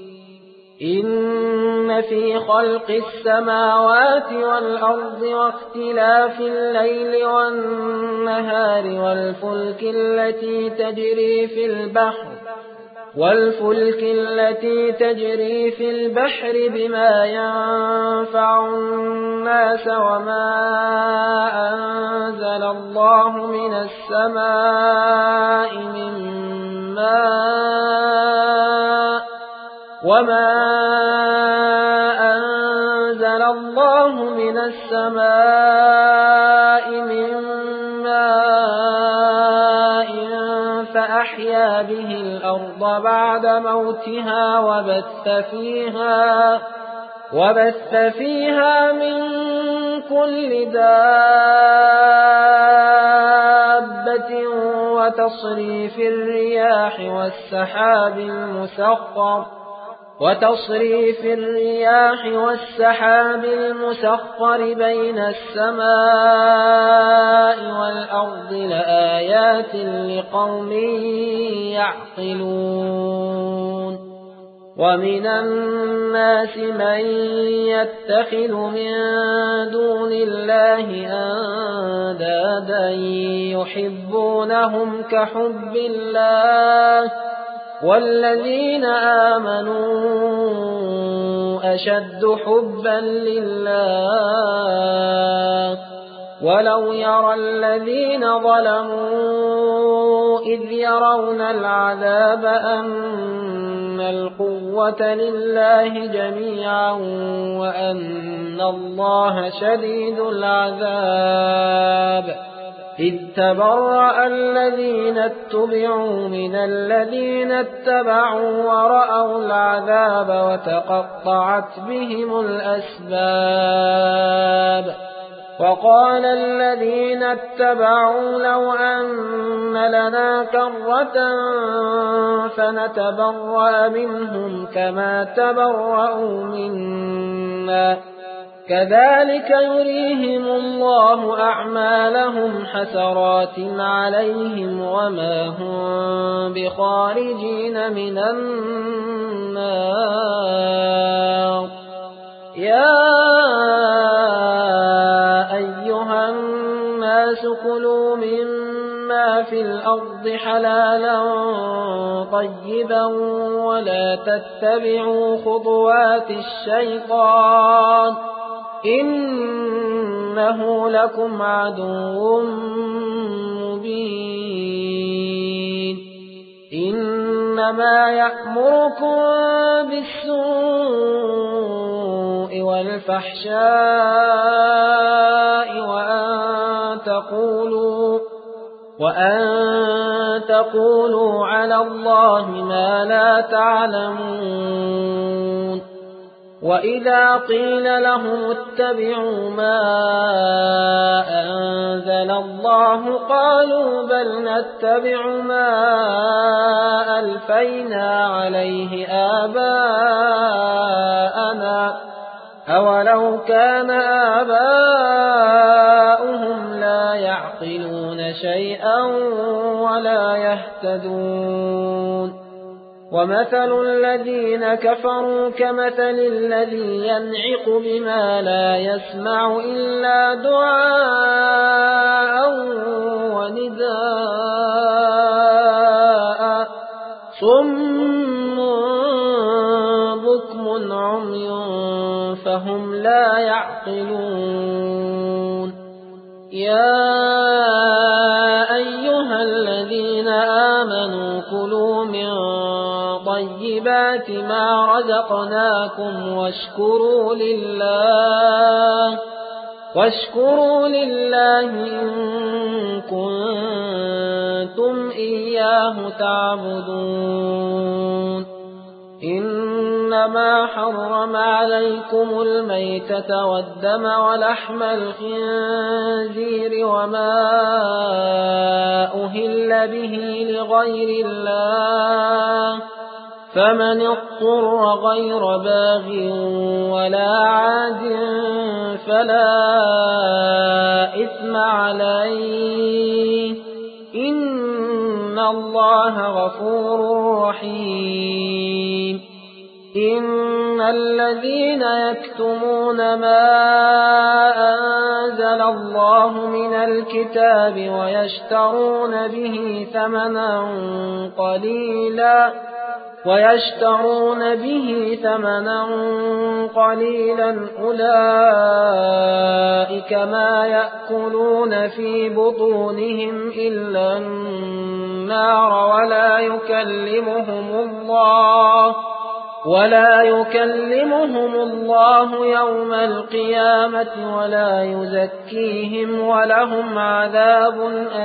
إن في خلق السماوات والأرض واختلاف الليل والنهار والفلك التي تجري في البحر والفلك التي تجري في البحر بما ينفع الناس وما أنزل الله من السماء من ماء وما أنزل الله من السماء من ماء فأحيا به الأرض بعد موتها وبث فيها وبث فيها من كل دابة وتصريف الرياح والسحاب المسخر وتصريف الرياح والسحاب المسخر بين السماء والأرض لآيات لقوم يعقلون ومن الناس من يتخذ من دون الله أندادا يحبونهم كحب الله والذين آمنوا أشد حبا لله ولو يرى الذين ظلموا إذ يرون العذاب أن القوة لله جميعا وأن الله شديد العذاب إذ تبرأ الذين اتبعوا من الذين اتبعوا ورأوا العذاب وتقطعت بهم الأسباب وقال الذين اتبعوا لو أن لنا كرة فنتبرأ منهم كما تبرأوا منا كذلك يريهم الله أعمالهم حسرات عليهم وما هم بخارجين من النار يا أيها الناس كلوا مما في الأرض حلالا طيبا ولا تتبعوا خطوات الشيطان إنه لكم عدو مبين إنما يأمركم بالسوء والفحشاء وأن تقولوا وأن تقولوا على الله ما لا تعلمون وإذا قيل لهم اتبعوا ما أنزل الله قالوا بل نتبع ما ألفينا عليه آباءنا أولو كان آباؤهم لا يعقلون شيئا ولا يهتدون ومثل الذين كفروا كمثل الذي ينعق بما لا يسمع إلا دعاء ونداء صم بكم عمي فهم لا يعقلون يا أيها الذين آمنوا كلوا من طيبات ما رزقناكم واشكروا لله واشكروا لله إن كنتم إياه تعبدون إنما حرم عليكم الميتة والدم ولحم الخنزير وما أهل به لغير الله فمن اضطر غير باغ ولا عاد فلا إثم عليه إن الله غفور رحيم إن الذين يكتمون ما أنزل الله من الكتاب ويشترون به ثمنا قليلا ويشترون به ثمنا قليلا أولئك ما يأكلون في بطونهم إلا النار ولا يكلمهم الله ولا يكلمهم الله يوم القيامة ولا يزكيهم ولهم عذاب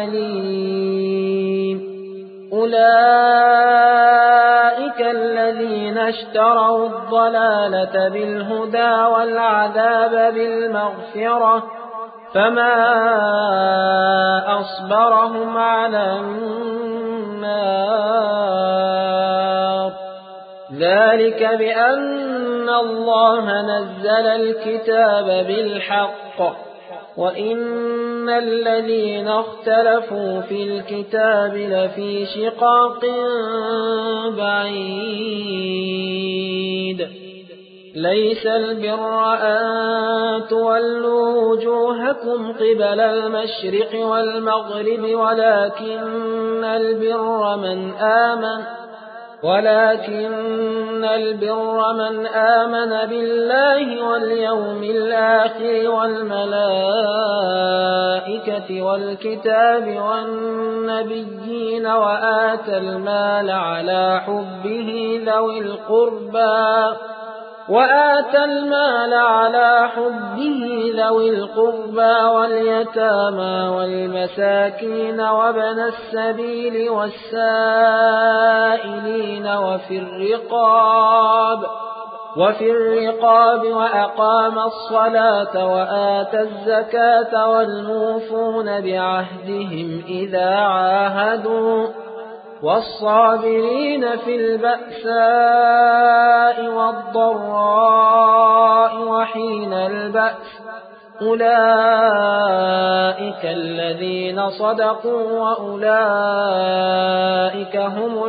أليم أولئك الذين اشتروا الضلالة بالهدى والعذاب بالمغفرة فما أصبرهم على النار ذلك بأن الله نزل الكتاب بالحق وإن الذين اختلفوا في الكتاب لفي شقاق بعيد ليس البر أن تولوا وجوهكم قبل المشرق والمغرب ولكن البر من آمن ولكن البر من آمن بالله واليوم الآخر والملائكة والكتاب والنبيين وآتى المال على حبه ذوي القربى وآتى المال على حبه ذوي القربى واليتامى والمساكين وابن السبيل والسائلين وفي الرقاب وفي الرقاب وأقام الصلاة وآتى الزكاة والموفون بعهدهم إذا عاهدوا والصابرين في البأساء والضراء وحين البأس أولئك الذين صدقوا وأولئك هم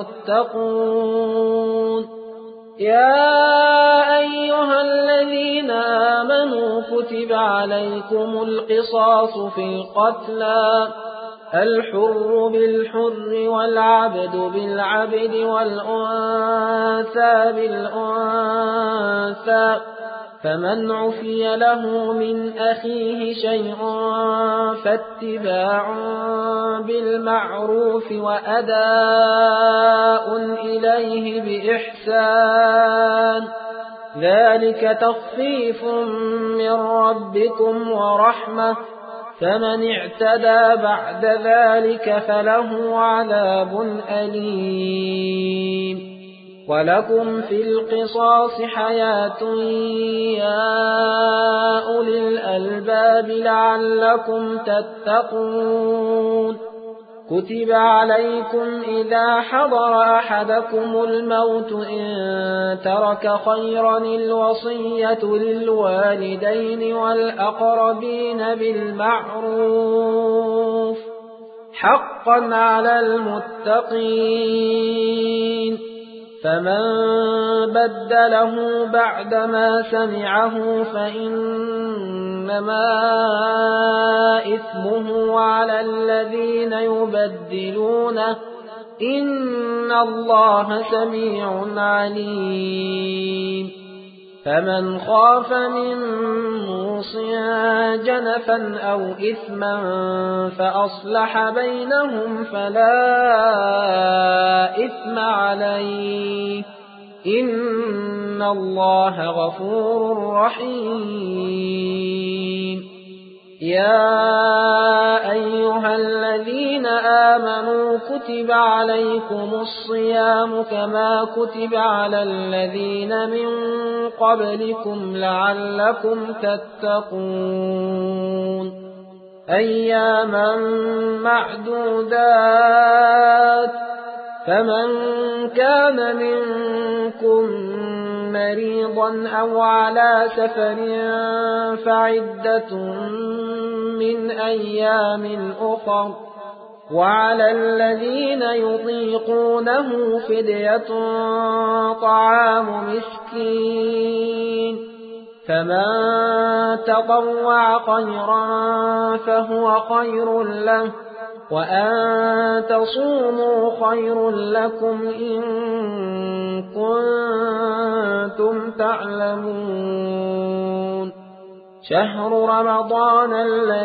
المتقون يا أيها الذين آمنوا كتب عليكم القصاص في القتلى الحر بالحر والعبد بالعبد والأنثى بالأنثى فمن عفي له من أخيه شيء فاتباع بالمعروف وأداء إليه بإحسان ذلك تخفيف من ربكم ورحمة فمن اعتدى بعد ذلك فله عذاب أليم ولكم في القصاص حياة يا أولي الألباب لعلكم تتقون. كتب عليكم إذا حضر أحدكم الموت إن ترك خيرا الوصية للوالدين والأقربين بالمعروف حقا على المتقين. فمن بدله بعدما سمعه فإنما إثمه على الذين يبدلونه إن الله سميع عليم. فمن خاف من موصٍ جنفا أو إثما فأصلح بينهم فلا إثم عليه إن الله غفور رحيم. يا أيها الذين آمنوا كتب عليكم الصيام كما كتب على الذين من قبلكم لعلكم تتقون. أياما معدودات. فمن كان منكم مريضا أو على سفر فعدة من أيام أخر. وعلى الذين يطيقونه فدية طعام مسكين. فمن تطوع خيرا فهو خير له وأن تصوموا خير لكم إن كنتم تعلمون. شهر رمضان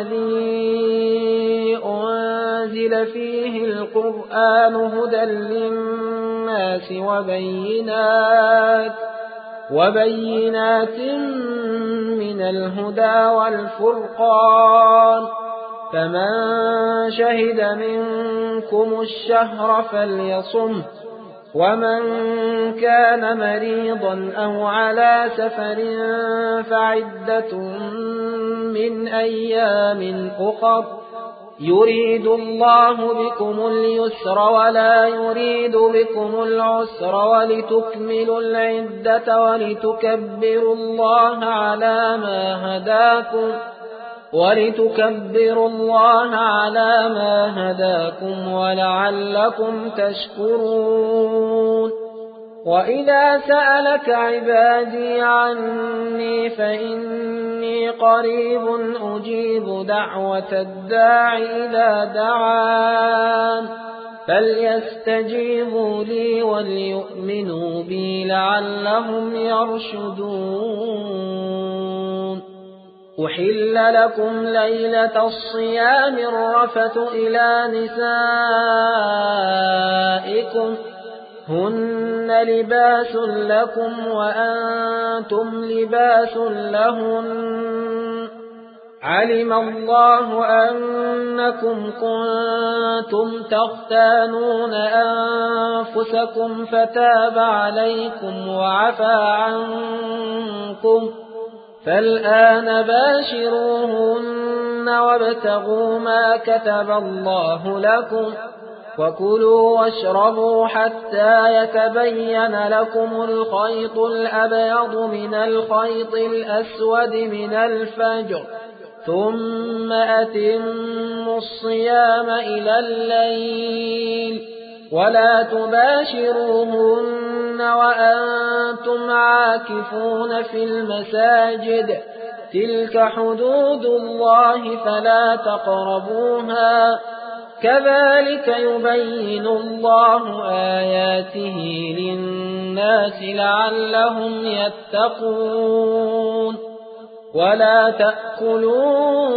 الذي أنزل فيه القرآن هدى للناس وبينات وبينات من الهدى والفرقان. فمن شهد منكم الشهر فليصمه ومن كان مريضا أو على سفر فعدة من أيام أخر. يريد الله بكم اليسر ولا يريد بكم العسر ولتكملوا العدة ولتكبروا الله على ما هداكم ولتكبروا الله على ما هداكم ولعلكم تشكرون. وإذا سألك عبادي عني فإني قريب أجيب دعوة الداع إذا دعان فليستجيبوا لي وليؤمنوا بي لعلهم يرشدون. أحل لكم ليلة الصيام الرفث إلى نسائكم هن لباس لكم وأنتم لباس لهن. علم الله أنكم كنتم تختانون أنفسكم فتاب عليكم وعفى عنكم فالآن باشروهن وابتغوا ما كتب الله لكم وكلوا واشربوا حتى يتبين لكم الخيط الأبيض من الخيط الأسود من الفجر ثم أتموا الصيام إلى الليل ولا تباشروهن وأنتم عاكفون في المساجد تلك حدود الله فلا تقربوها كذلك يبين الله آياته للناس لعلهم يتقون. ولا تأكلوا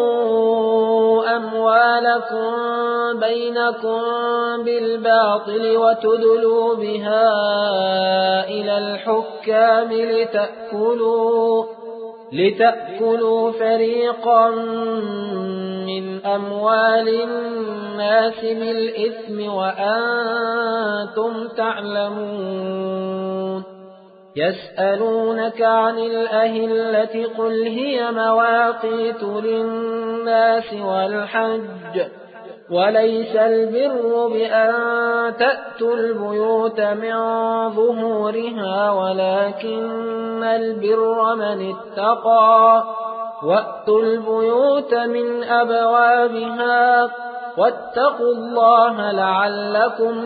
أموالكم بينكم بالباطل وتدلوا بها إلى الحكام لتأكلوا لتأكلوا فريقا من أموال الناس بالإثم وأنتم تعلمون يسألونك عن الأهلة قل هي مواقيت للناس والحج وليس البر بأن تأتوا البيوت من ظهورها ولكن البر من اتقى وأتوا البيوت من أبوابها واتقوا الله لعلكم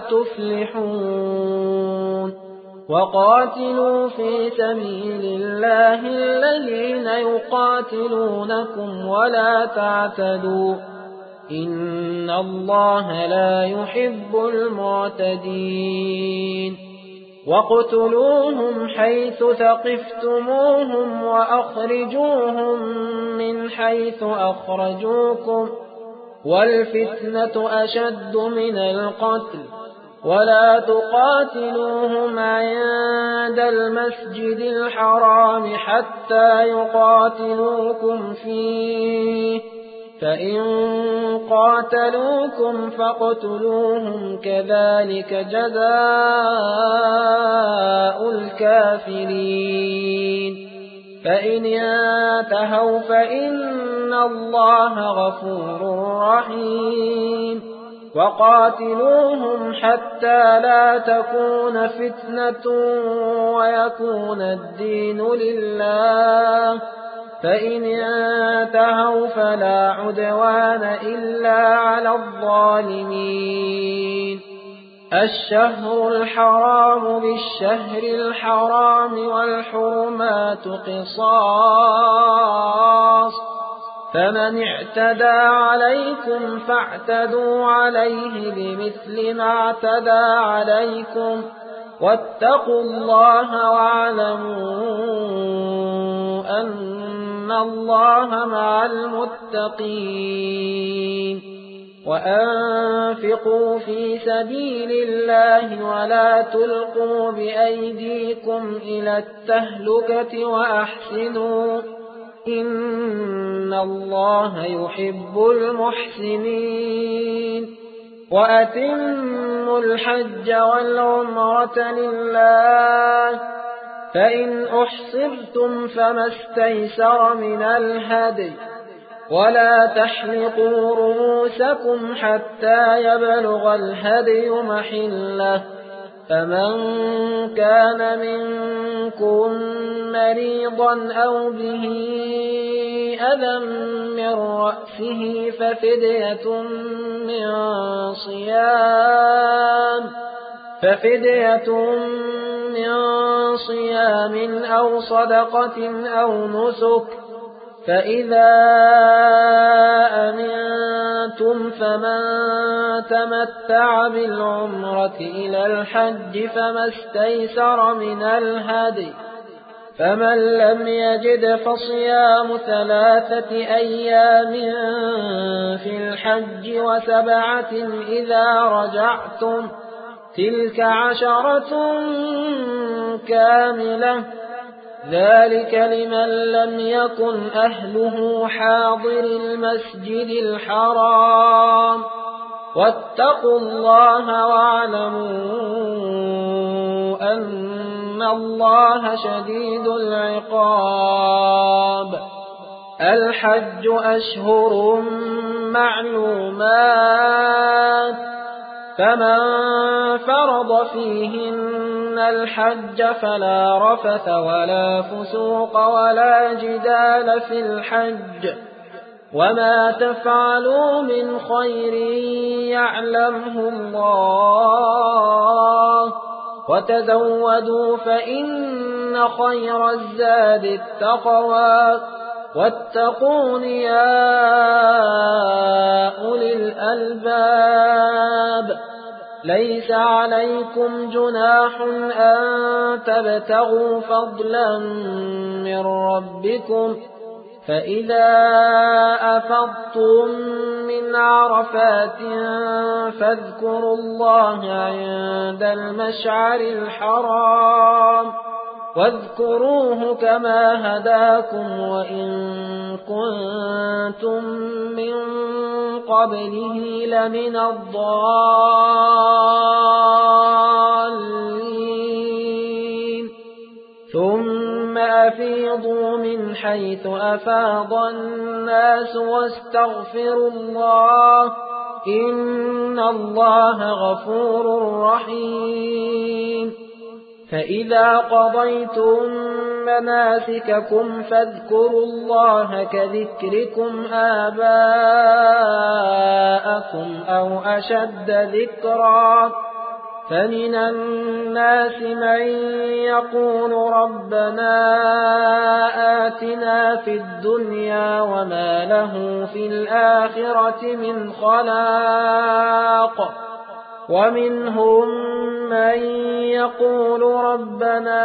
تفلحون وقاتلوا في سبيل الله الذين يقاتلونكم ولا تعتدوا إن الله لا يحب المعتدين واقتلوهم حيث ثقفتموهم وأخرجوهم من حيث أخرجوكم والفتنة أشد من القتل ولا تقاتلوهم عند المسجد الحرام حتى يقاتلوكم فيه فإن قاتلوكم فاقتلوهم كذلك جزاء الكافرين فإن انتهوا فإن الله غفور رحيم وقاتلوهم حتى لا تكون فتنة ويكون الدين لله فإن انتهوا فلا عدوان إلا على الظالمين الشهر الحرام بالشهر الحرام والحرمات قصاص فمن اعتدى عليكم فاعتدوا عليه بمثل ما اعتدى عليكم واتقوا الله واعلموا أن الله مع المتقين وأنفقوا في سبيل الله ولا تلقوا بأيديكم إلى التهلكة وأحسنوا إن الله يحب المحسنين وأتموا الحج والعمرة لله فإن أحصرتم فما استيسر من الهدي ولا تحلقوا رؤوسكم حتى يبلغ الهدي محله فمن كان منكم مريضا أو به أذى من رأسه ففدية من صيام ففدية من صيام أو صدقة أو نسك فإذا أمنتم فمن تمتع بالعمرة إلى الحج فما استيسر من الهدي فمن لم يجد فصيام ثلاثة أيام في الحج وسبعة إذا رجعتم تلك عشرة كاملة ذلك لمن لم يكن أهله حاضر المسجد الحرام واتقوا الله واعلموا أن الله شديد العقاب الحج أشهر معلومات فمن فرض فيهن الحج فلا رفث ولا فسوق ولا جدال في الحج وما تفعلوا من خير يعلمه الله وتزودوا فإن خير الزاد التقوى واتقون يا أولي الألباب ليس عليكم جناح أن تبتغوا فضلا من ربكم فإذا أفضتم من عرفات فاذكروا الله عند المشعر الحرام واذكروه كما هداكم وإن كنتم من قبله لمن الضالين ثم أفيضوا من حيث أفاض الناس واستغفروا الله إن الله غفور رحيم فإذا قضيتم مناسككم فاذكروا الله كذكركم آباءكم أو أشد ذكرا فمن الناس من يقول ربنا آتنا في الدنيا وما له في الآخرة من خلاق ومنهم من يقول ربنا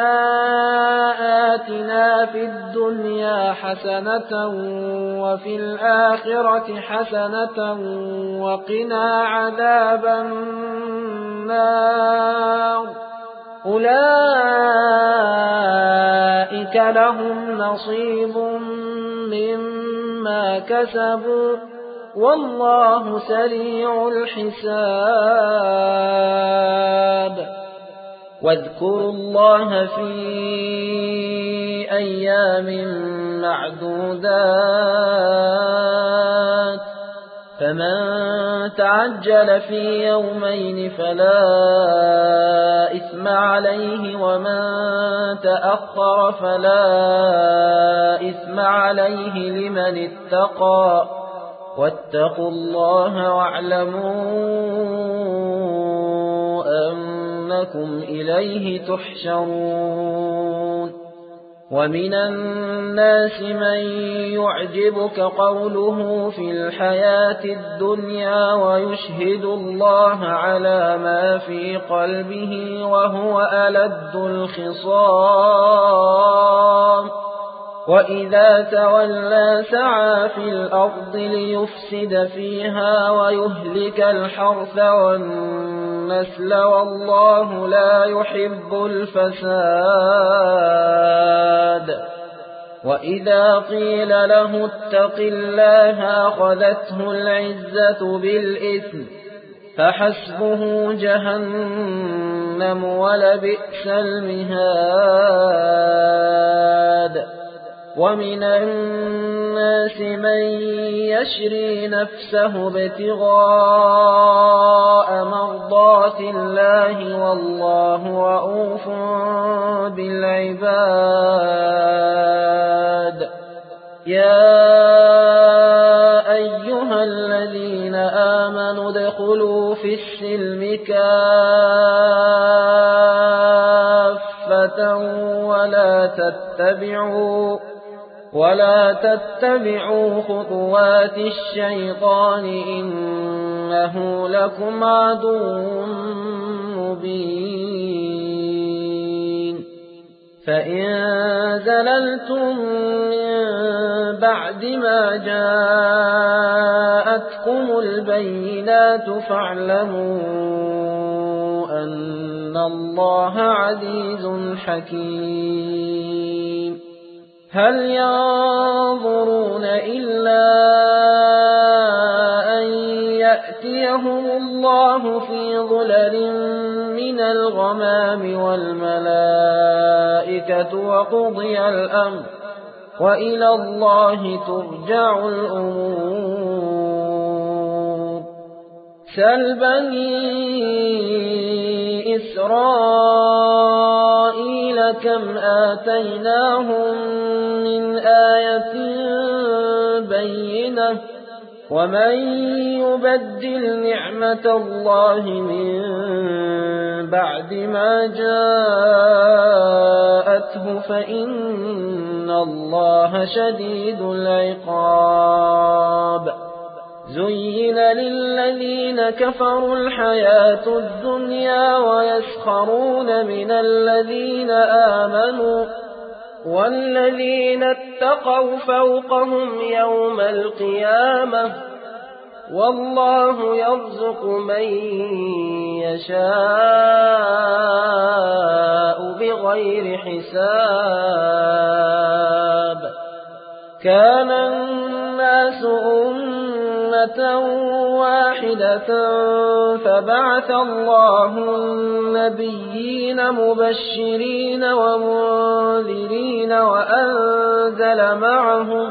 آتنا في الدنيا حسنة وفي الآخرة حسنة وقنا عذاب النار أولئك لهم نصيب مما كسبوا والله سريع الحساب واذكروا الله في أيام معدودات فمن تعجل في يومين فلا إثم عليه ومن تأخر فلا إثم عليه لمن اتقى واتقوا الله واعلموا أنكم إليه تحشرون ومن الناس من يعجبك قوله في الحياة الدنيا ويشهد الله على ما في قلبه وهو ألد الخصام وإذا تولى سعى في الأرض ليفسد فيها ويهلك الحرث والنسل والله لا يحب الفساد وإذا قيل له اتق الله أخذته العزة بالإثم فحسبه جهنم ولبئس المهاد ومن الناس من يشري نفسه ابتغاء مرضات الله والله رؤوف بالعباد يا أيها الذين آمنوا ادخلوا في السلم كافة ولا تتبعوا ولا تتبعوا خطوات الشيطان إنه لكم عدو مبين فإن زللتم من بعد ما جاءتكم البينات فاعلموا أن الله عزيز حكيم هل ينظرون إلا أن يأتيهم الله في ظلل من الغمام والملائكة وقضي الأمر وإلى الله ترجع الأمور سل بني إسرائيل كم آتيناهم من آية بينة ومن يبدل نعمة الله من بعد ما جاءته فإن الله شديد العقاب زين للذين كفروا الحياة الدنيا ويسخرون من الذين آمنوا والذين اتقوا فوقهم يوم القيامة والله يرزق من يشاء بغير بغير حساب. كان الناس أمة واحدة فبعث الله النبيين مبشرين ومنذرين وأنزل معهم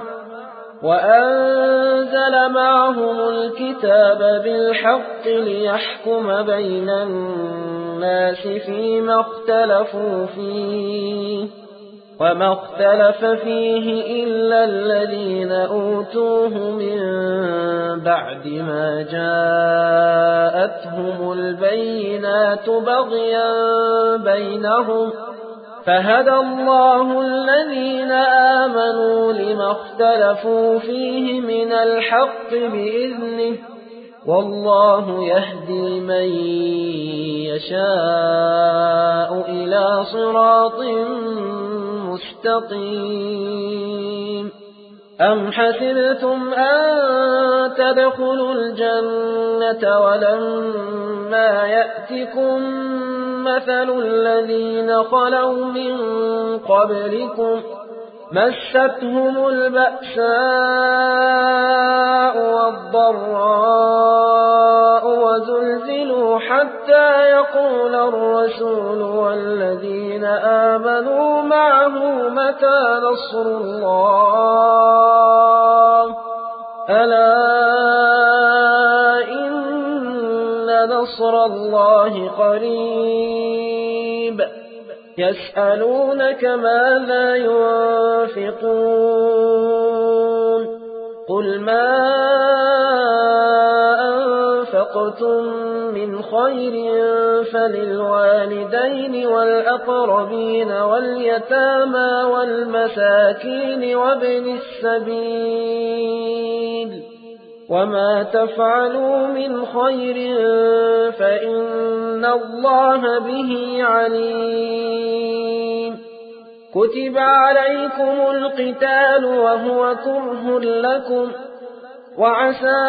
وأنزل معهم الكتاب بالحق ليحكم بين الناس فيما اختلفوا فيه وما اختلف فيه إلا الذين أوتوه من بعد ما جاءتهم البينات بغيا بينهم فهدى الله الذين آمنوا لما اختلفوا فيه من الحق بإذنه والله يهدي من يشاء إلى صراط مستقيم. أم حسبتم أن تدخلوا الجنة ولما يأتكم مثل الذين خلوا من قبلكم مستهم البأساء والضراء وزلزلوا حتى يقول الرسول والذين آمنوا معه متى نصر الله ألا إن نصر الله قريب. يسألونك ماذا ينفقون قل ما أنفقتم من خير فللوالدين والأقربين واليتامى والمساكين وابن السبيل وما تفعلوا من خير فإن الله به عليم. كتب عليكم القتال وهو كره لكم وعسى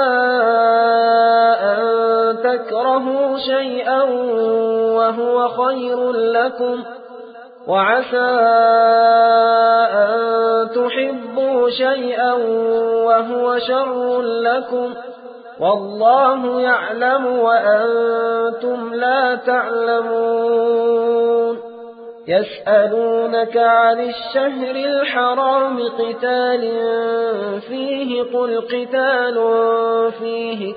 أن تكرهوا شيئا وهو خير لكم وعسى أن تحبوا شيئا وهو شر لكم والله يعلم وأنتم لا تعلمون. يسألونك عن الشهر الحرام قتال فيه قل قتال فيه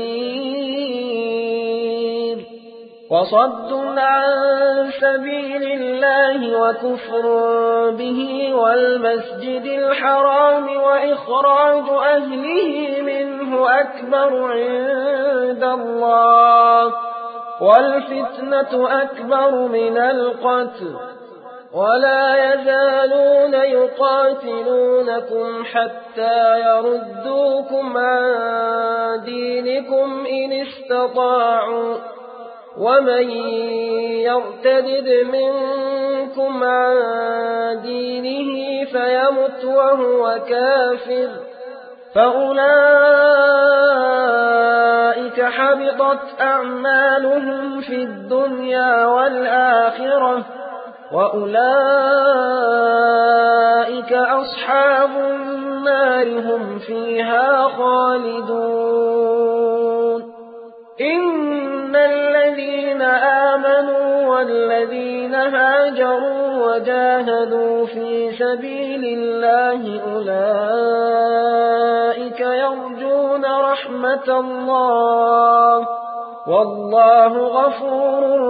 كبير وصد عن سبيل الله وكفر به والمسجد الحرام وإخراج أهله منه أكبر عند الله والفتنة أكبر من القتل ولا يزالون يقاتلونكم حتى يردوكم عن دينكم إن استطاعوا ومن يرتد منكم عن دينه فيمت وهو كافر فأولئك حبطت أعمالهم في الدنيا والآخرة وأولئك أصحاب النار هم فيها خالدون. إن الذين آمنوا والذين هاجروا وجاهدوا في سبيل الله أولئك يرجون رحمة الله والله غفور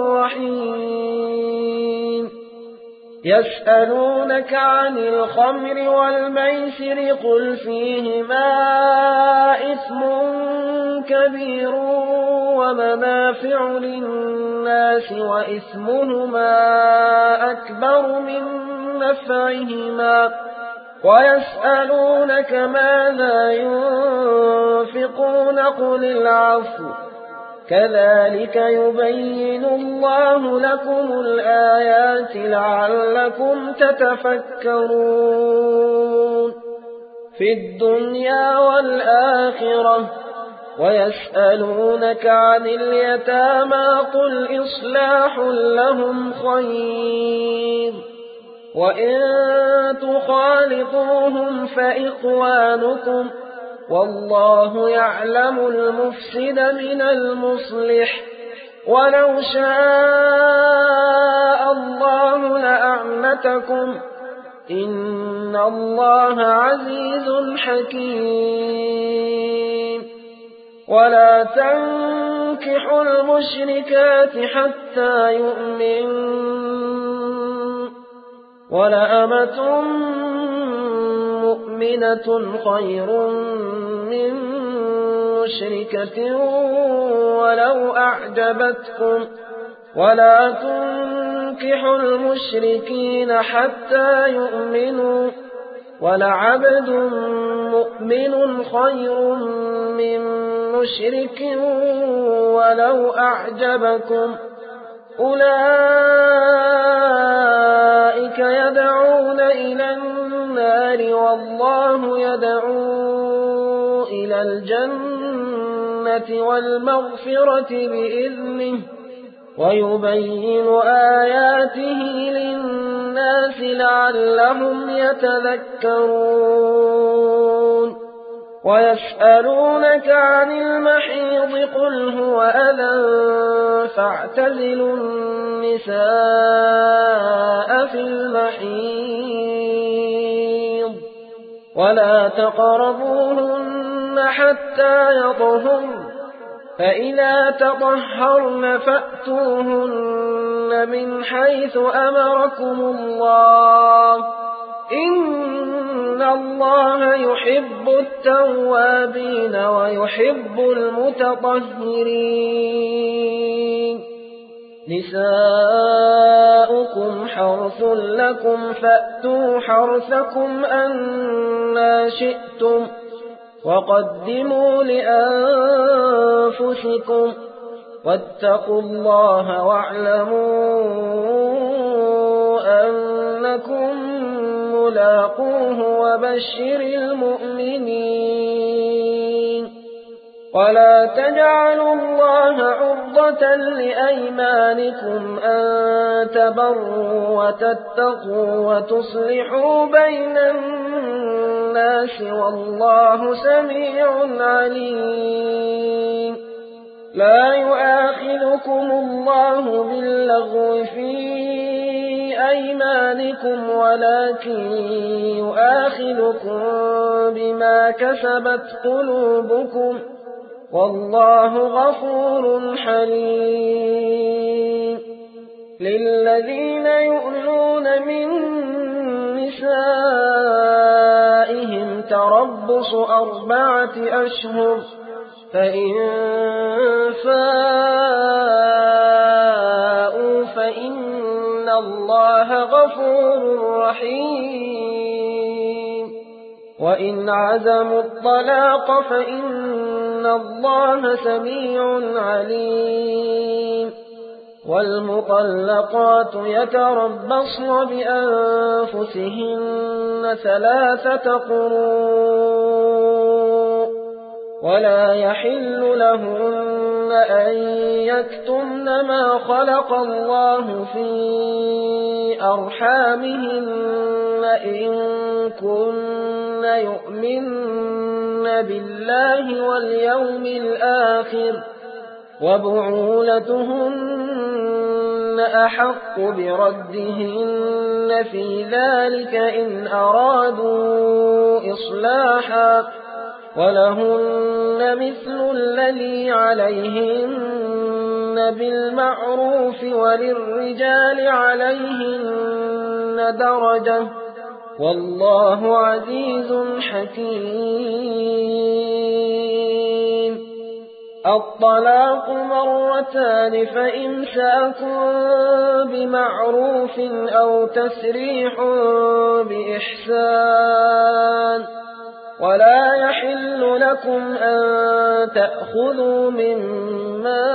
رحيم. يسألونك عن الخمر والميسر قل فيهما إثم كبير ومنافع للناس وإثمهما أكبر من نفعهما ويسألونك ماذا ينفقون قل العفو كذلك يبين الله لكم الآيات لعلكم تتفكرون. في الدنيا والآخرة ويسألونك عن اليتامى قل إصلاح لهم خير وإن تخالطوهم فإخوانكم والله يعلم المفسد من المصلح ولو شاء الله لأعنتكم إن الله عزيز حكيم ولا تنكحوا المشركات حتى يؤمنوا ولأمة مؤمنة خير من مشركة ولو أعجبتكم ولا تنكحوا المشركين حتى يؤمنوا ولعبد مؤمن خير من مشرك ولو أعجبكم أولئك يدعون إلى النار والله يدعو إلى الجنة والمغفرة بإذنه ويبين آياته للناس لعلهم يتذكرون ويسألونك عن المحيض قل هو أذى فاعتزلوا النساء في المحيض ولا تقربوهن حتى يطهرن فإذا تطهرن فأتوهن من حيث أمركم الله إن الله يحب التوابين ويحب المتطهرين نساؤكم حرث لكم فأتوا حرثكم أنى شئتم وقدموا لأنفسكم واتقوا الله واعلموا أنكم ملاقوه وبشر المؤمنين ولا تجعلوا الله عرضة لأيمانكم أن تبروا وتتقوا وتصلحوا بين الناس والله سميع عليم لا يؤاخذكم الله باللغو في أيمانكم ولكن يؤاخذكم بما كسبت قلوبكم والله غفور حليم للذين يؤلون من نسائهم تربص أربعة أشهر فإن فاءوا فإن الله غفور رحيم وإن عزموا الطلاق فإن الله سميع عليم والمطلقات يتربصن بأنفسهن ثلاثة قروء ولا يحل لهن أن يكتمن ما خلق الله في أرحامهن إن كن يؤمن بالله واليوم الآخر وبعولتهن أحق بردهن في ذلك إن أرادوا إصلاحا ولهن مثل الذي عليهن بالمعروف وللرجال عليهن درجة والله عزيز حكيم الطلاق مرتان فإمساك بمعروف أو تسريح بإحسان ولا يحل لكم أن تأخذوا مما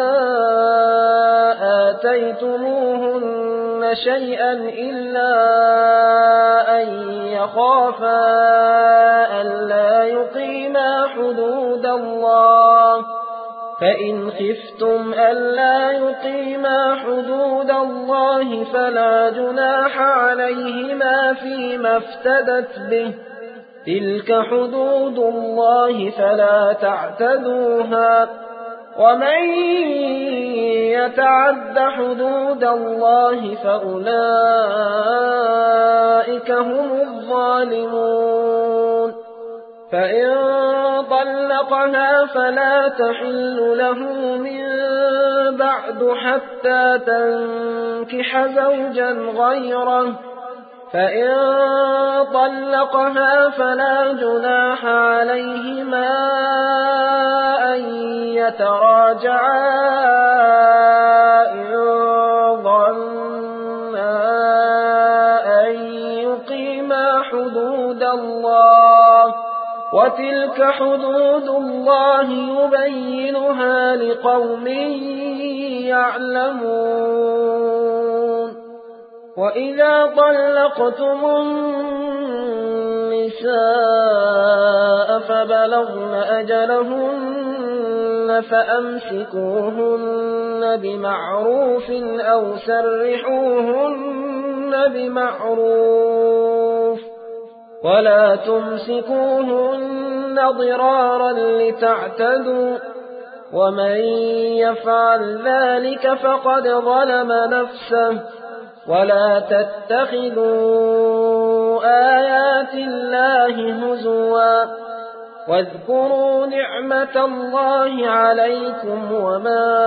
آتيتموهن شيئا إلا أن يخافا ألا يقيما حدود الله فإن خفتم ألا يقيما حدود الله فلا جناح عليهما فيما افتدت به تلك حدود الله فلا تعتدوها ومن يتعد حدود الله فأولئك هم الظالمون فإن طلقها فلا تحل له من بعد حتى تنكح زوجا غيره فإن طلقها فلا جناح عليهما أن يتراجعا إن ظنا أن يقيما حدود الله وتلك حدود الله يبينها لقوم يعلمون وإذا طلقتم النساء فبلغن أجلهن فأمسكوهن بمعروف أو سرحوهن بمعروف ولا تمسكوهن ضرارا لتعتدوا ومن يفعل ذلك فقد ظلم نفسه ولا تتخذوا آيات الله هزوا واذكروا نعمة الله عليكم وما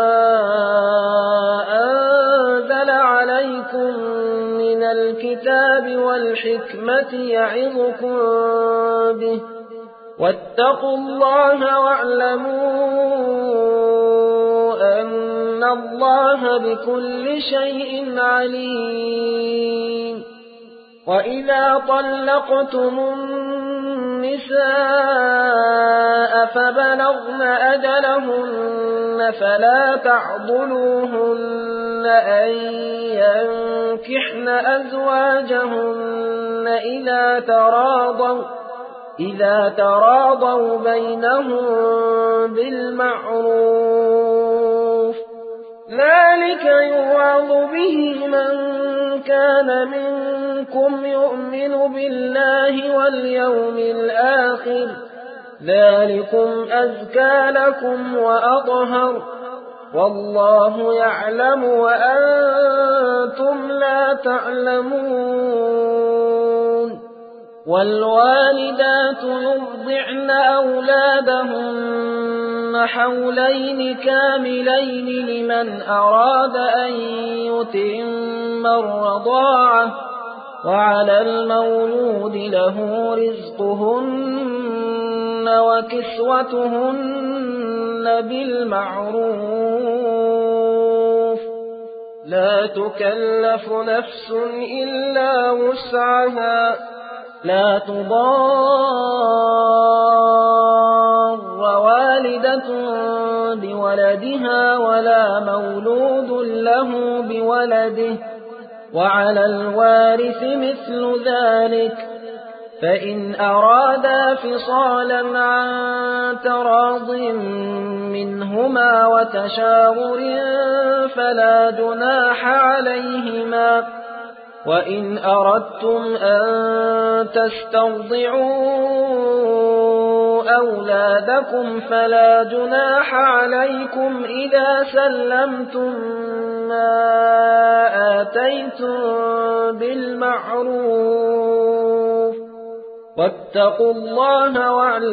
أنزل عليكم من الكتاب والحكمة يعظكم به واتقوا الله واعلموا أن الله بكل شيء عليم وإذا طلقتم النساء فبلغن أجلهن فلا تعضلوهن أن ينكحن أزواجهن إذا تراضوا إذا تراضوا بينهم بالمعروف ذلك يوعظ به من كان منكم يؤمن بالله واليوم الآخر ذلكم أزكى لكم وأطهر والله يعلم وأنتم لا تعلمون والوالدات يرضعن أولادهن حولين كاملين لمن أراد أن يتم الرضاعة وعلى المولود له رزقهن وكسوتهن بالمعروف لا تكلف نفس إلا وسعها لا تضار والدة بولدها ولا مولود له بولده وعلى الوارث مثل ذلك فإن أرادا فصالا عن تراض منهما وتشاور فلا جناح عليهما وإن أردتم أن تسترضعوا أولادكم فلا جناح عليكم إذا سلمتم ما آتيتم بالمعروف واتقوا الله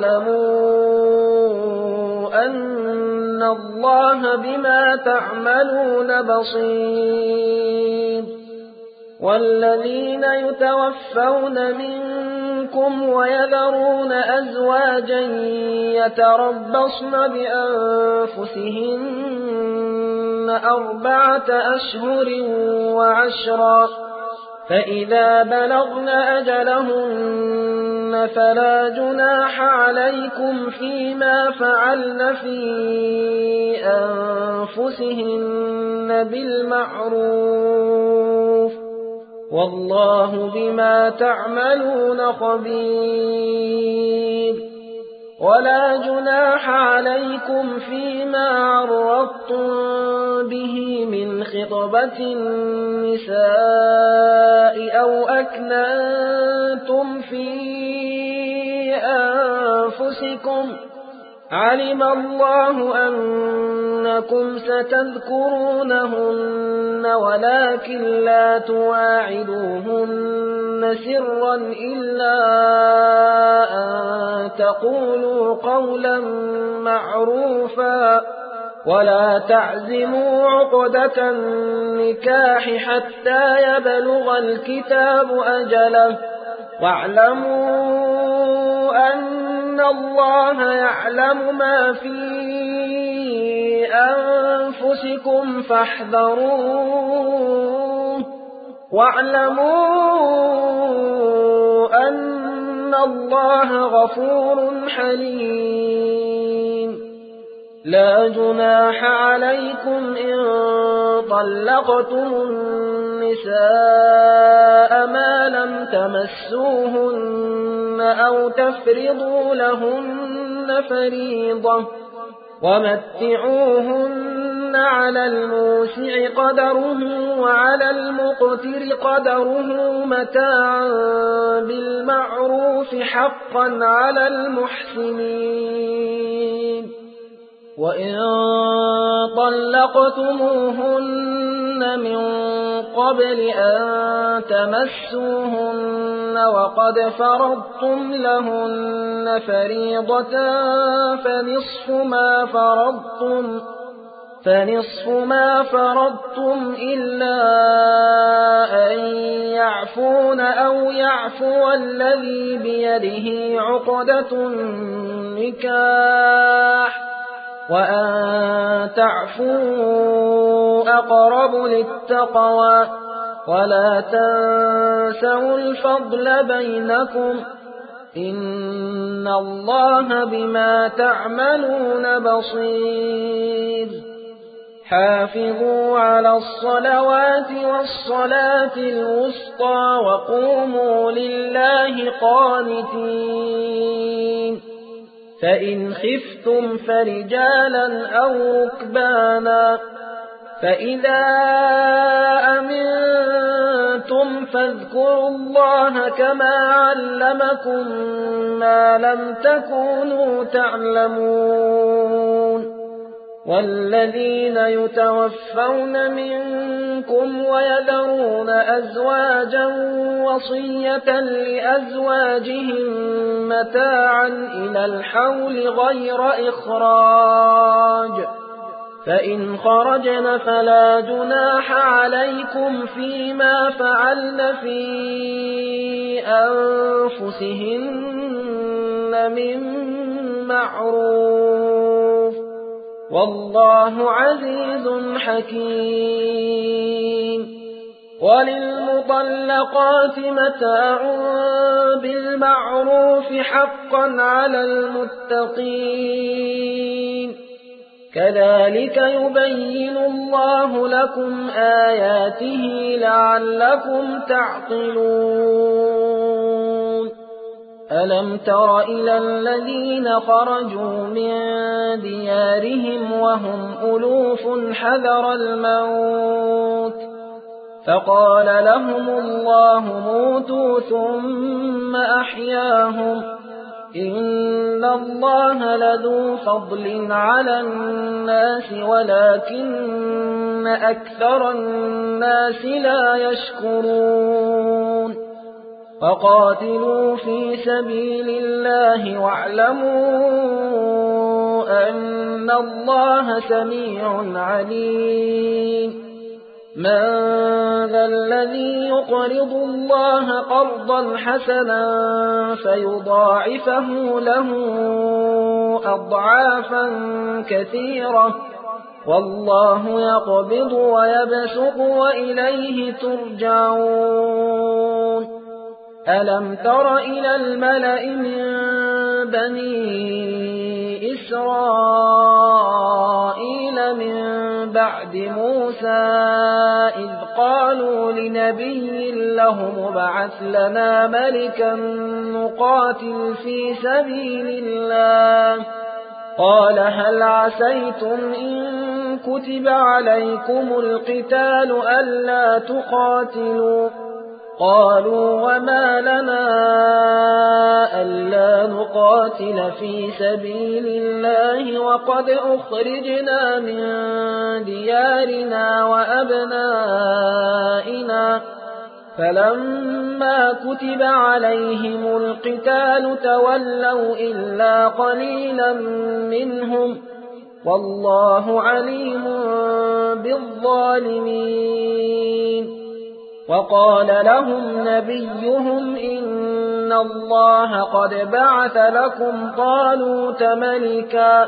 واعلموا أن الله بما تعملون بصير والذين يتوفون منكم ويذرون أزواجا يتربصن بأنفسهن أربعة أشهر وعشرا فإذا بلغن أجلهن فلا جناح عليكم فيما فعلن في أنفسهن بالمعروف والله بما تعملون خبير ولا جناح عليكم فيما عرضتم به من خطبة النساء أو أكننتم في أنفسكم علم الله أنكم ستذكرونهن ولكن لا تواعدوهن سرا إلا أن تقولوا قولا معروفا ولا تعزموا عقدة النكاح حتى يبلغ الكتاب أجله واعلموا أن الله يعلم ما في أنفسكم فاحذروه واعلموا أن الله غفور حليم لا جناح عليكم إن طلقتم النساء ما لم تمسوهن أو تفرضوا لهن فريضة ومتعوهن على الموسع قدره وعلى المقتر قدره متاعا بالمعروف حقا على المحسنين وإن طلقتموهن من قبل أن تمسوهن وقد فرضتم لهن فريضة فنصف ما فرضتم فنصف ما فرضتم إلا أن يعفون أو يعفو الذي بيده عقدة النكاح وأن تعفوا أقرب للتقوى ولا تنسوا الفضل بينكم إن الله بما تعملون بصير حافظوا على الصلوات والصلاة الوسطى وقوموا لله قانتين فإن خفتم فرجالا أو ركبانا فإذا أمنتم فاذكروا الله كما علمكم ما لم تكونوا تعلمون والذين يتوفون منكم ويذرون أزواجا وصية لأزواجهم متاعا إلى الحول غير إخراج فإن خرجن فلا جناح عليكم فيما فعلن في أنفسهن من معروف والله عزيز حكيم وللمطلقات متاع بالمعروف حقا على المتقين كذلك يبين الله لكم آياته لعلكم تعقلون ألم تر إلى الذين خرجوا من ديارهم وهم ألوف حذر الموت فقال لهم الله موتوا ثم أحياهم إن الله لذو فضل على الناس ولكن أكثر الناس لا يشكرون وقاتلوا في سبيل الله واعلموا أن الله سميع عليم من ذا الذي يقرض الله قرضا حسنا فيضاعفه له أضعافا كثيرة والله يقبض ويبسط وإليه ترجعون ألم تر إلى الملأ من بني إسرائيل من بعد موسى إذ قالوا لنبي له ابعث لنا ملكا نقاتل في سبيل الله قال هل عسيتم إن كتب عليكم القتال ألا تقاتلوا قالوا وما لنا ألا نقاتل في سبيل الله وقد أخرجنا من ديارنا وأبنائنا فلما كتب عليهم القتال تولوا إلا قليلا منهم والله عليم بالظالمين وقال لهم نبيهم إن الله قد بعث لكم طالوت ملكا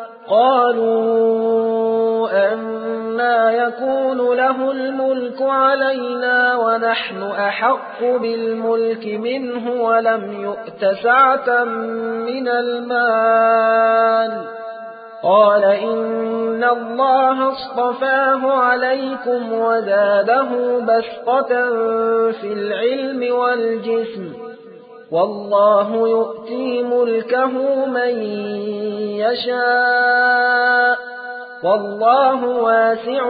قالوا أنا يكون له الملك علينا ونحن أحق بالملك منه ولم يؤت سعة من المال قال إن الله اصطفاه عليكم وزاده بسطة في العلم والجسم والله يؤتي ملكه من يشاء والله واسع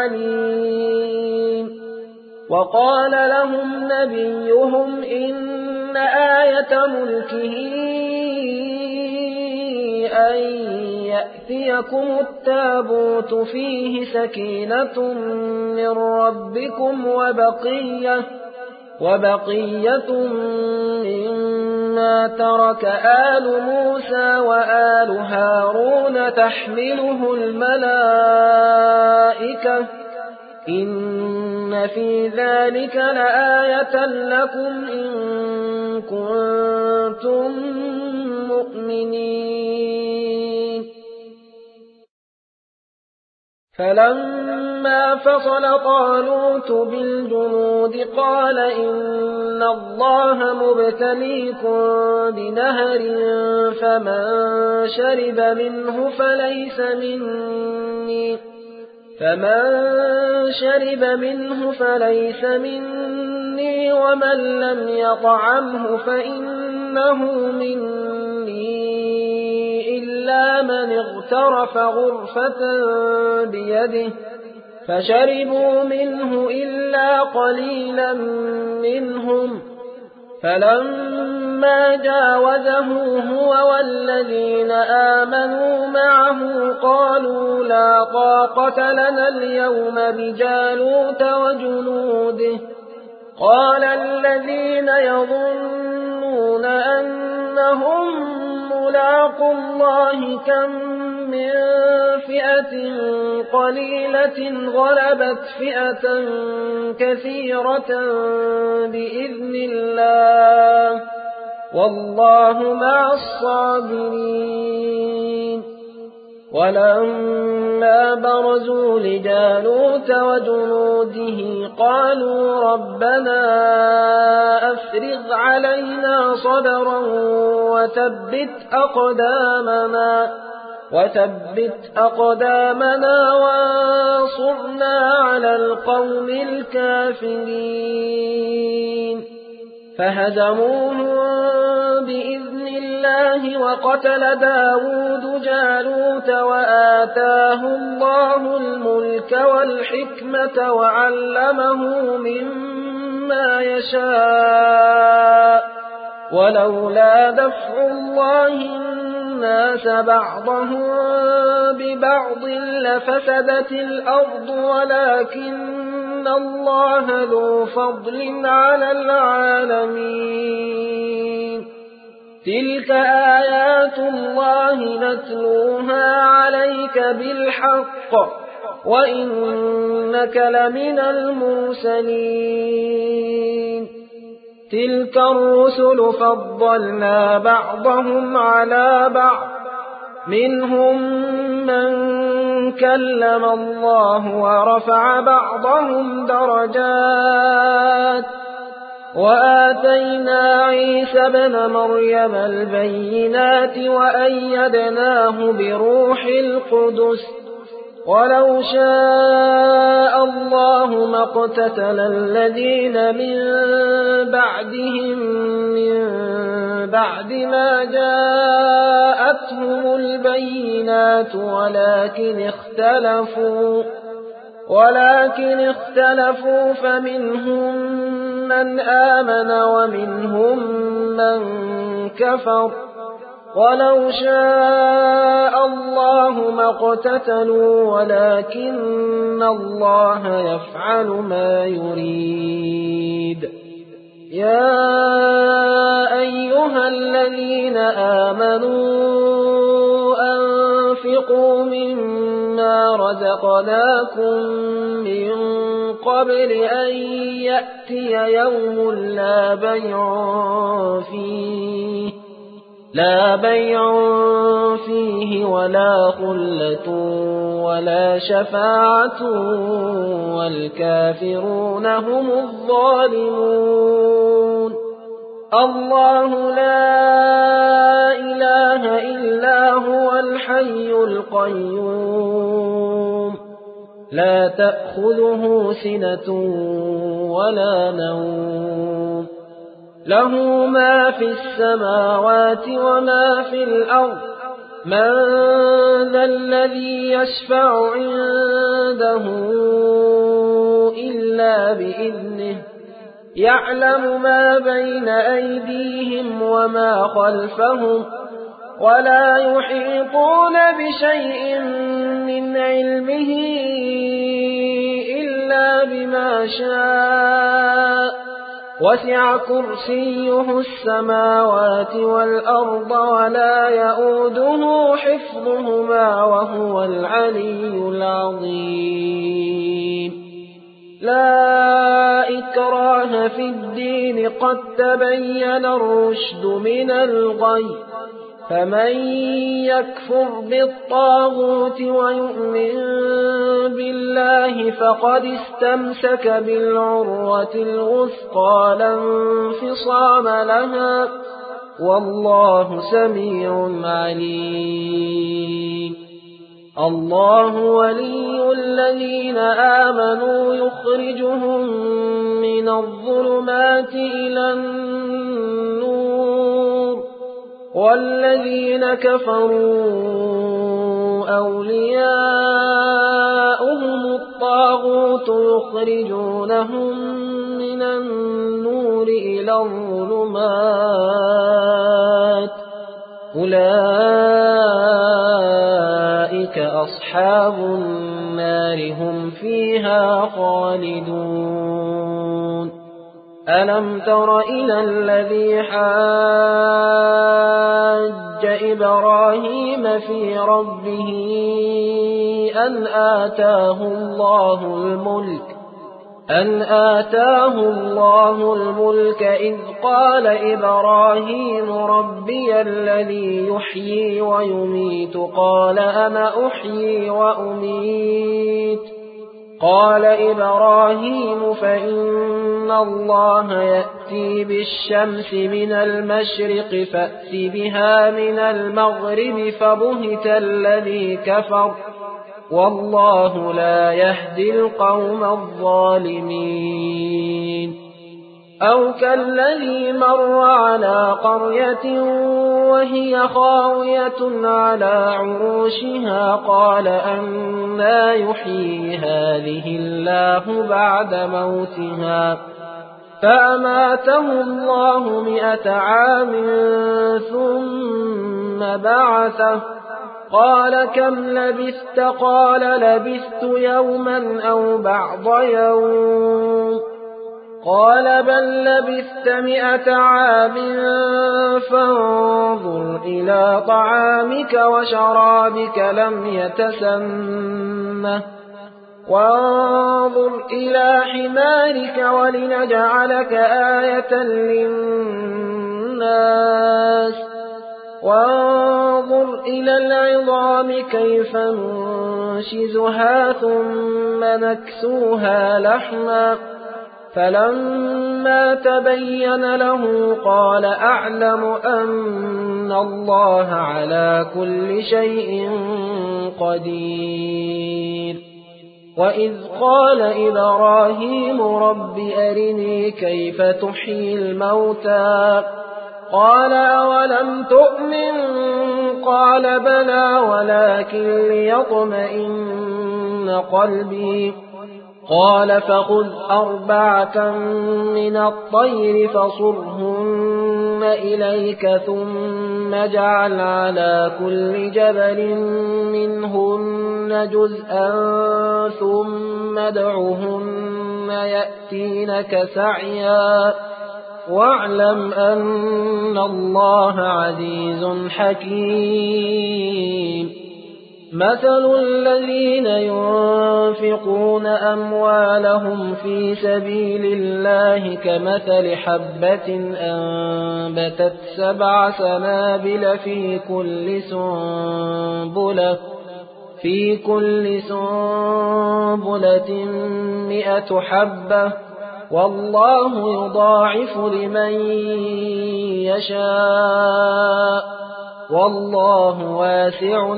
عليم وقال لهم نبيهم إن آية ملكه أن يأتيكم التابوت فيه سكينة من ربكم وبقية وبقية مما ترك آل موسى وآل هارون تحمله الملائكة إن في ذلك لآية لكم إن كنتم مؤمنين فلما فصل طالوت بالجنود قال إن الله مبتليكم بنهر فمن شرب منه فليس مني فمن شرب منه فليس مني ومن لم يطعمه فإنه مني إلا من اغترف غرفة بيده فشربوا منه إلا قليلا منهم فلما جاوزه هو والذين آمنوا معه قالوا لا طاقة لنا اليوم بجالوت وجنوده قال الذين يظنون أنهم ملاقوا الله كم من فئة قليلة غلبت فئة كثيرة بإذن الله والله مع الصابرين ولما برزوا لجالوت وجنوده قالوا ربنا أفرغ علينا صبرا وثبت أقدامنا وثبت أقدامنا وانصرنا على القوم الكافرين فهزموهم بإذن الله وقتل داود جالوت وآتاه الله الملك والحكمة وعلمه مما يشاء ولولا دفع الله الناس بعضهم ببعض لفسدت الأرض ولكن الله ذو فضل على العالمين تلك آيات الله نتلوها عليك بالحق وإنك لمن المرسلين تلك الرسل فضلنا بعضهم على بعض منهم من كلم الله ورفع بعضهم درجات وآتينا عيسى ابن مريم البينات وأيدناه بروح القدس ولو شاء الله ما اقتتل الذين من بعدهم من بعد ما جاءتهم البينات ولكن اختلفوا ولكن اختلفوا فمنهم من آمن ومنهم من كفر ولو شاء الله ما اقتتلوا ولكن الله يفعل ما يريد. يا أيها الذين آمنوا أنفقوا مما رزقناكم من قبل أن يأتي يوم لا بيع فيه لا بيع فيه ولا خلة ولا شفاعة والكافرون هم الظالمون. الله لا إله إلا هو الحي القيوم لا تأخذه سنة ولا نوم له ما في السماوات وما في الأرض من ذا الذي يشفع عنده إلا بإذنه يعلم ما بين أيديهم وما خلفهم ولا يحيطون بشيء من علمه إلا بما شاء وسع كرسيه السماوات والأرض ولا يؤوده حفظهما وهو العلي العظيم. لا إكراه في الدين قد تبين الرشد من الغي فمن يكفر بالطاغوت ويؤمن بالله فقد استمسك بالعروة الوثقى لا انفصام لها والله سميع عليم. الله ولي الذين آمنوا يخرجهم من الظلمات إلى النور والذين كفروا أولياؤهم الطاغوت يخرجونهم من النور إلى الظلمات أولئك أصحاب النار هم فيها خالدون. ألم تر إلى الذي حاج إبراهيم في ربه أن آتاه الله الملك أن آتاه الله الملك إذ قال إبراهيم ربي الذي يحيي ويميت قال أنا أحيي وأميت قال إبراهيم فإن الله يأتي بالشمس من المشرق فأت بها من المغرب فبهت الذي كفر والله لا يهدي القوم الظالمين. أو كالذي مر على قرية وهي خاوية على عروشها قال أنى يحيي هذه الله بعد موتها فأماته الله مئة عام ثم بعثه قال كم لبثت قال لبثت يوما أو بعض يوم قال بل لبثت مئة عام فانظر إلى طعامك وشرابك لم يتسنه وانظر إلى حمارك ولنجعلك آية للناس وانظر إلى العظام كيف ننشزها ثم نكسوها لحما فلما تبين له قال أعلم أن الله على كل شيء قدير. وإذ قال إبراهيم رب أرني كيف تحيي الموتى قال أولم تؤمن قال بلى ولكن ليطمئن قلبي قال فخذ أربعة من الطير فصرهن إليك ثم اجعل على كل جبل منهن جزءا ثم ادعهن يأتينك سعيا واعلم أن الله عزيز حكيم. مثل الذين ينفقون أموالهم في سبيل الله كمثل حبة أنبتت سبع سنابل في كل سنبلة في كل سنبلة مئة حبة والله يضاعف لمن يشاء والله واسع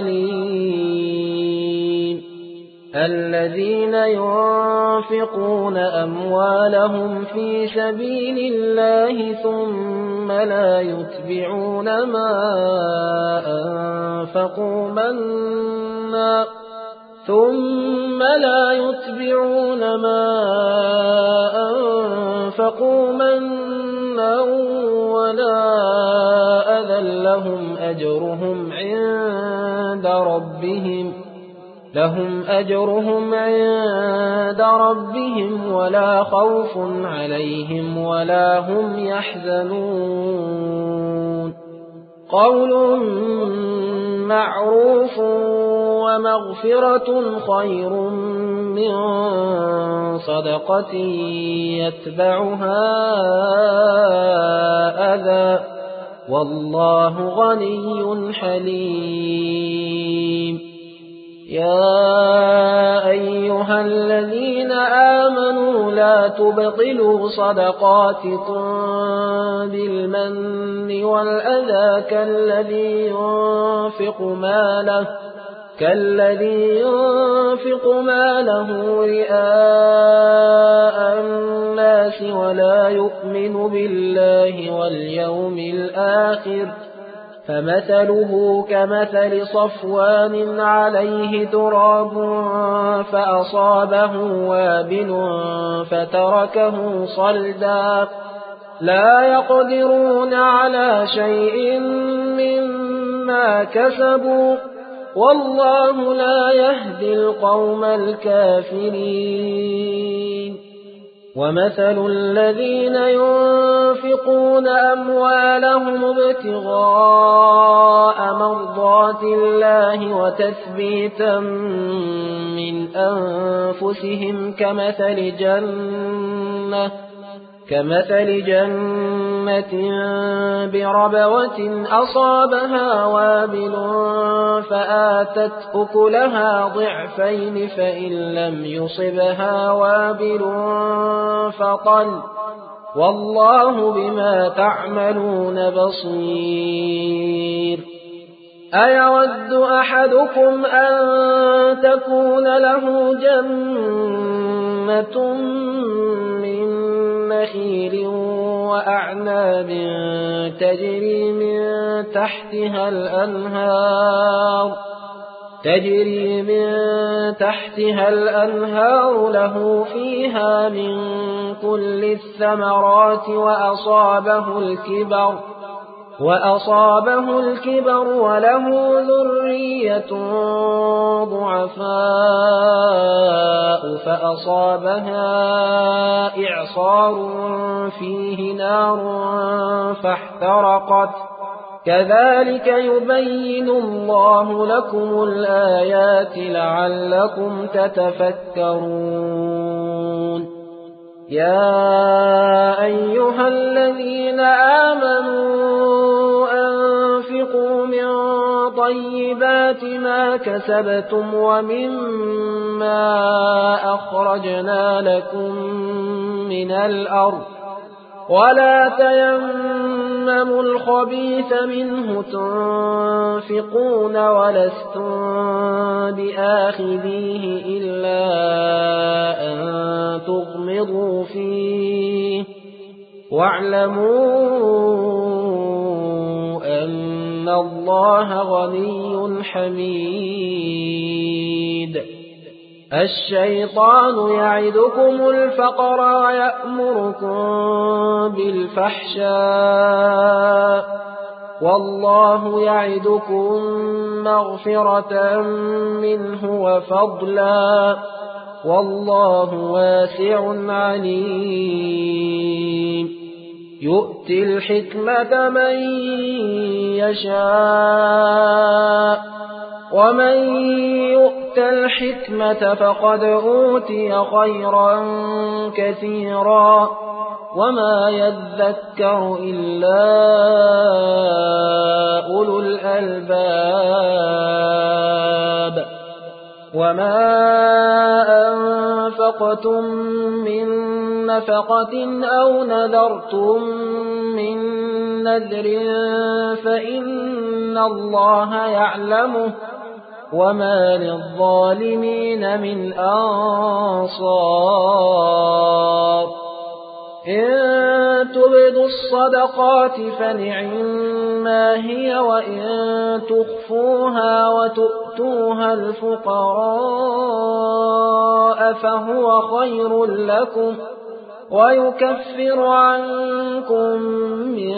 عليم. الذين ينفقون أموالهم في سبيل الله ثم لا يتبعون ما أنفقوا منا ثم لا يتبعون ما أنفقوا منا ولا أذى لهم أجرهم عند ربهم لهم أجرهم عند ربهم ولا خوف عليهم ولا هم يحزنون. قول معروف ومغفرة خير من صدقة يتبعها أذى والله غني حليم. يا أيها الذين آمنوا لا تبطلوا صدقاتكم بالمن والأذى كالذي ينفق ماله كالذي ينفق ماله رئاء الناس ولا يؤمن بالله واليوم الآخر فمثله كمثل صفوان عليه تراب فأصابه وابل فتركه صلدا لا يقدرون على شيء مما كسبوا والله لا يهدي القوم الكافرين. ومثل الذين ينفقون أموالهم ابتغاء مرضات الله وتثبيتا من أنفسهم كمثل جنة كمثل جنة بربوة أصابها وابل فآتت أكلها ضعفين فإن لم يصبها وابل فطل والله بما تعملون بصير. أيود أحدكم أن تكون له جنة من نخيل وأعناب تجري من تحتها الأنهار تجري من تحتها الأنهار له فيها من كل الثمرات وأصابه الكبر وأصابه الكبر وله ذرية ضعفاء فأصابها إعصار فيه نار فاحترقت كذلك يبين الله لكم الآيات لعلكم تتفكرون. يا أيها الذين آمنوا أنفقوا من طيبات ما كسبتم ومما أخرجنا لكم من الأرض ولا تيمموا الخبيث منه تنفقون ولستم بآخذيه إلا أن تغمضوا فيه واعلموا أن الله غني حميد. الشيطان يعدكم الفقر ويأمركم بالفحشاء والله يعدكم مغفرة منه وفضلا والله واسع عليم. يؤتي الحكمة من يشاء ومن يؤت الحكمة فقد أوتي خيرا كثيرا وما يذكر إلا أولو الألباب. وما أنفقتم من نفقة أو نذرتم من نذر فإن الله يعلمه وما للظالمين من أنصار. إن تبدوا الصدقات فنعما هي وإن تخفوها وتؤتوها الفقراء فهو خير لكم ويكفر عنكم من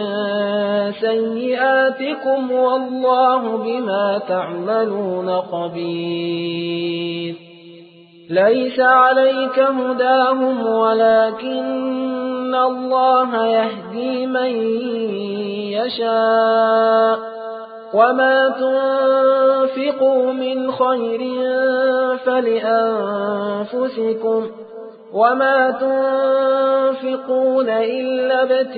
سيئاتكم والله بما تعملون خبير. ليس عليك هداهم ولكن الله يهدي من يشاء وما تنفقوا من خير فلأنفسكم وما تنفقون إلا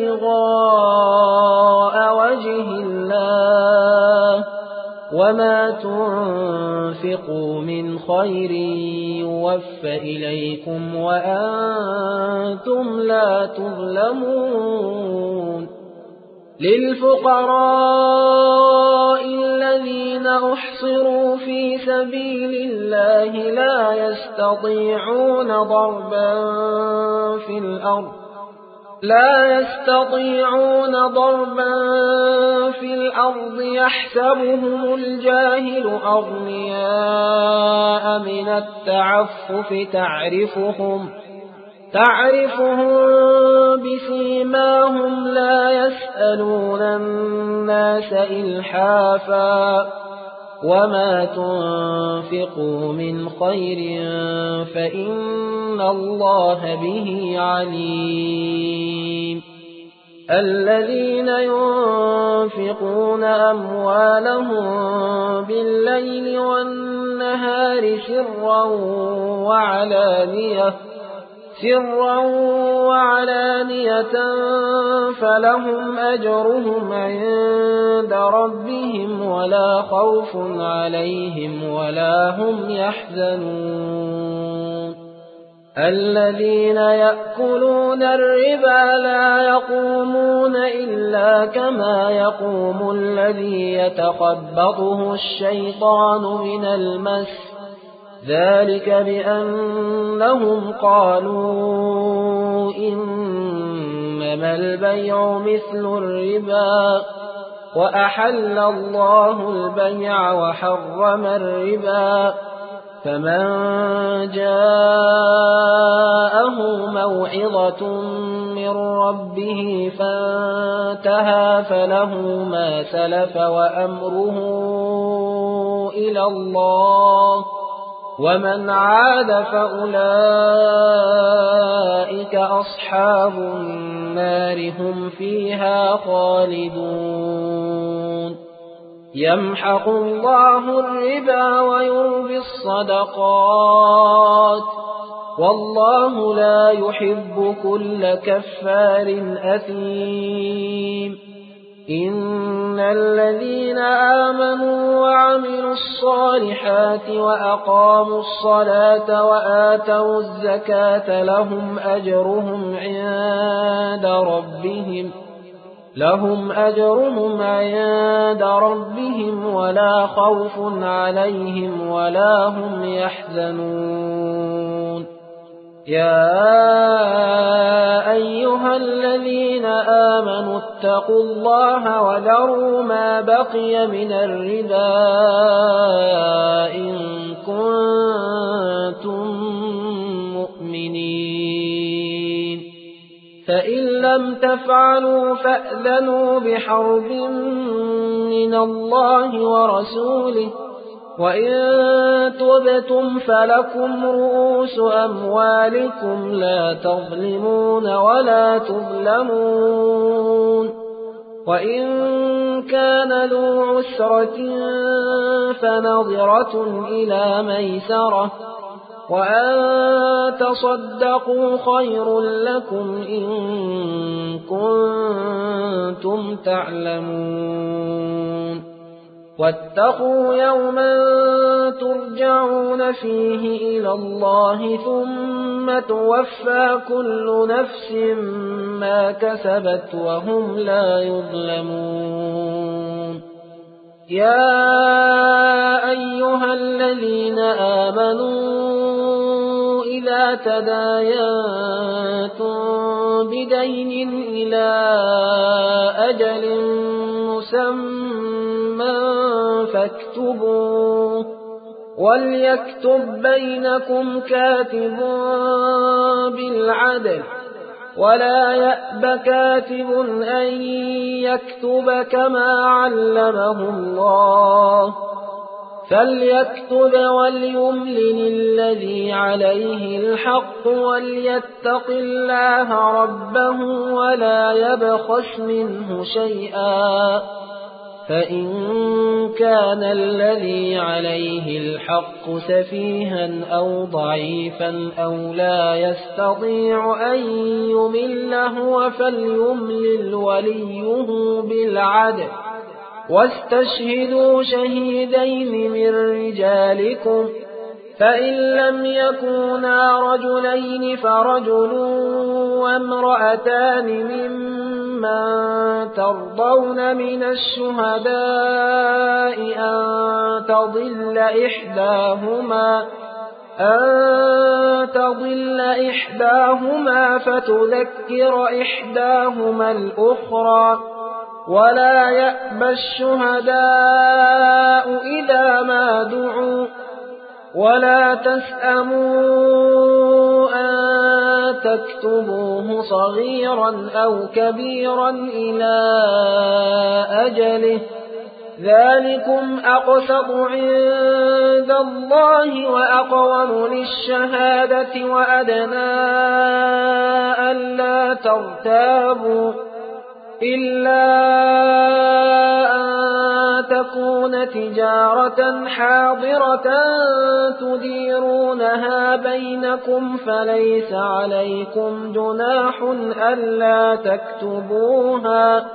ابتغاء وجه الله وما تنفقوا من خير يوفى إليكم وأنتم لا تظلمون. للفقراء الذين أحصروا في سبيل الله لا يستطيعون ضربا في الأرض لا يستطيعون ضربا في الأرض يحسبهم الجاهل أغنياء من التعفف تعرفهم تعرفهم بسيماهم لا يسألون الناس إلحافا وما تنفقوا من خير فإن الله به عليم. الذين ينفقون أموالهم بالليل والنهار سرا وعلانية سرا وعلانية فلهم أجرهم عند ربهم ولا خوف عليهم ولا هم يحزنون. الذين يأكلون الربا لا يقومون إلا كما يقوم الذي يتخبطه الشيطان من المس ذلك بأنهم قالوا إنما البيع مثل الربا وأحل الله البيع وحرم الربا فمن جاءه موعظة من ربه فانتهى فله ما سلف وأمره إلى الله ومن عاد فأولئك أصحاب النار هم فيها خالدون. يمحق الله الربا ويربي الصدقات والله لا يحب كل كفار أثيم. إن الذين آمنوا وعملوا الصالحات وأقاموا الصلاة وآتوا الزكاة لهم أجرهم عند ربهم لهم أجرهم عند ربهم ولا خوف عليهم ولا هم يحزنون يا أيها الذين آمنوا اتقوا الله وذروا ما بقي من الربا إن كنتم مؤمنين فإن لم تفعلوا فأذنوا بحرب من الله ورسوله وإن تبتم فلكم رؤوس أموالكم لا تظلمون ولا تظلمون وإن كان ذو عسرة فنظرة إلى ميسرة وأن تصدقوا خير لكم إن كنتم تعلمون واتقوا يوما ترجعون فيه إلى الله ثم توفى كل نفس ما كسبت وهم لا يظلمون يا أيها الذين آمنوا إذا تداينتم بدين إلى أجل مسمى فاكتبوا وليكتب بينكم كاتب بالعدل ولا يأب كاتب أن يكتب كما علمه الله فليكتب وليملل الذي عليه الحق وليتق الله ربه ولا يبخس منه شيئا فإن كان الذي عليه الحق سفيها أو ضعيفا أو لا يستطيع أن يمل هو فليملل وليه بالعدل واستشهدوا شهيدين من رجالكم فإن لم يكونا رجلين فرجل وامرأتان ممن ترضون من الشهداء أن تضل إحداهما أن تضل إحداهما فتذكر إحداهما الأخرى ولا يأبى الشهداء إذا ما دعوا ولا تسأموا أن تكتبوه صغيرا أو كبيرا إلى أجله ذلكم أقسط عند الله وأقوم للشهادة وأدنى ألا ترتابوا إلا أن تكون تجارة حاضرة تديرونها بينكم فليس عليكم جناح ألا تكتبوها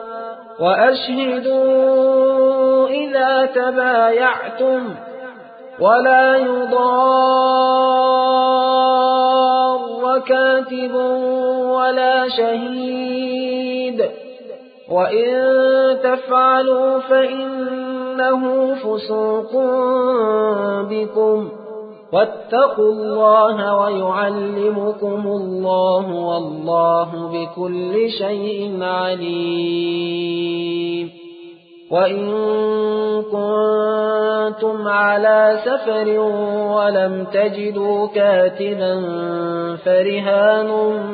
وأشهدوا إذا تبايعتم ولا يضار كاتب ولا شهيد وإن تفعلوا فإنه فسوق بكم واتقوا الله ويعلمكم الله والله بكل شيء عليم وإن كنتم على سفر ولم تجدوا كاتبا فرهان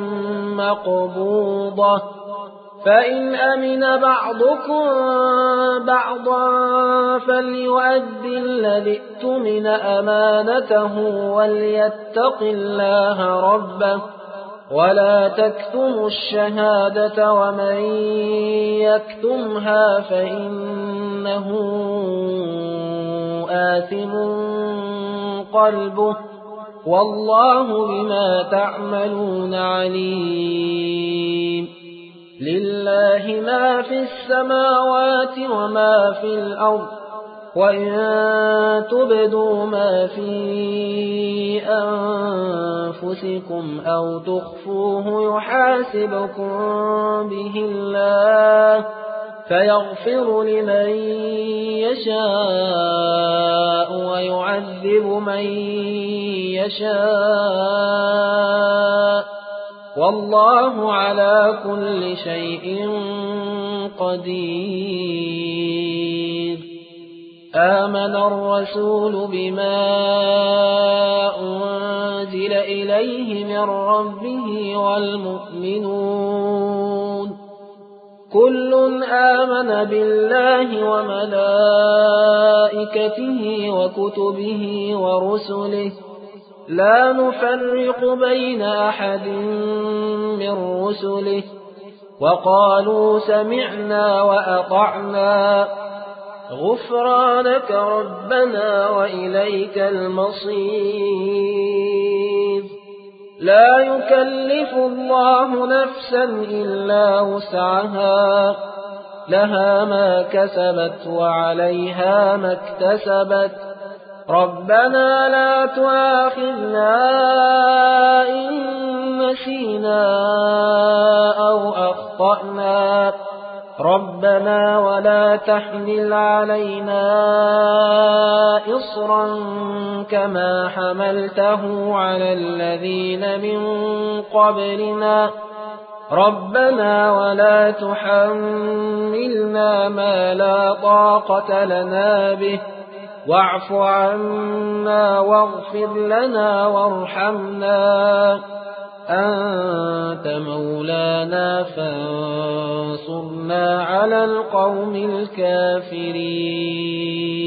مقبوضة فإن أمن بعضكم بعضا فليؤدي الذي اؤتمن أمانته وليتق الله ربه ولا تكتموا الشهادة ومن يكتمها فإنه آثم قلبه والله بما تعملون عليم لله ما في السماوات وما في الأرض وإن تبدوا ما في أنفسكم أو تخفوه يحاسبكم به الله فيغفر لمن يشاء ويعذب من يشاء والله على كل شيء قدير. آمن الرسول بما أنزل إليه من ربه والمؤمنون كل آمن بالله وملائكته وكتبه ورسله لا نفرق بين أحد من رسله وقالوا سمعنا وأطعنا غفرانك ربنا وإليك المصير. لا يكلف الله نفسا إلا وسعها لها ما كسبت وعليها ما اكتسبت ربنا لا تؤاخذنا إن نسينا أو أخطأنا ربنا ولا تحمل علينا إصرا كما حملته على الذين من قبلنا ربنا ولا تحملنا ما لا طاقة لنا به واعف عنا واغفر لنا وارحمنا أنت مولانا فانصرنا على القوم الكافرين.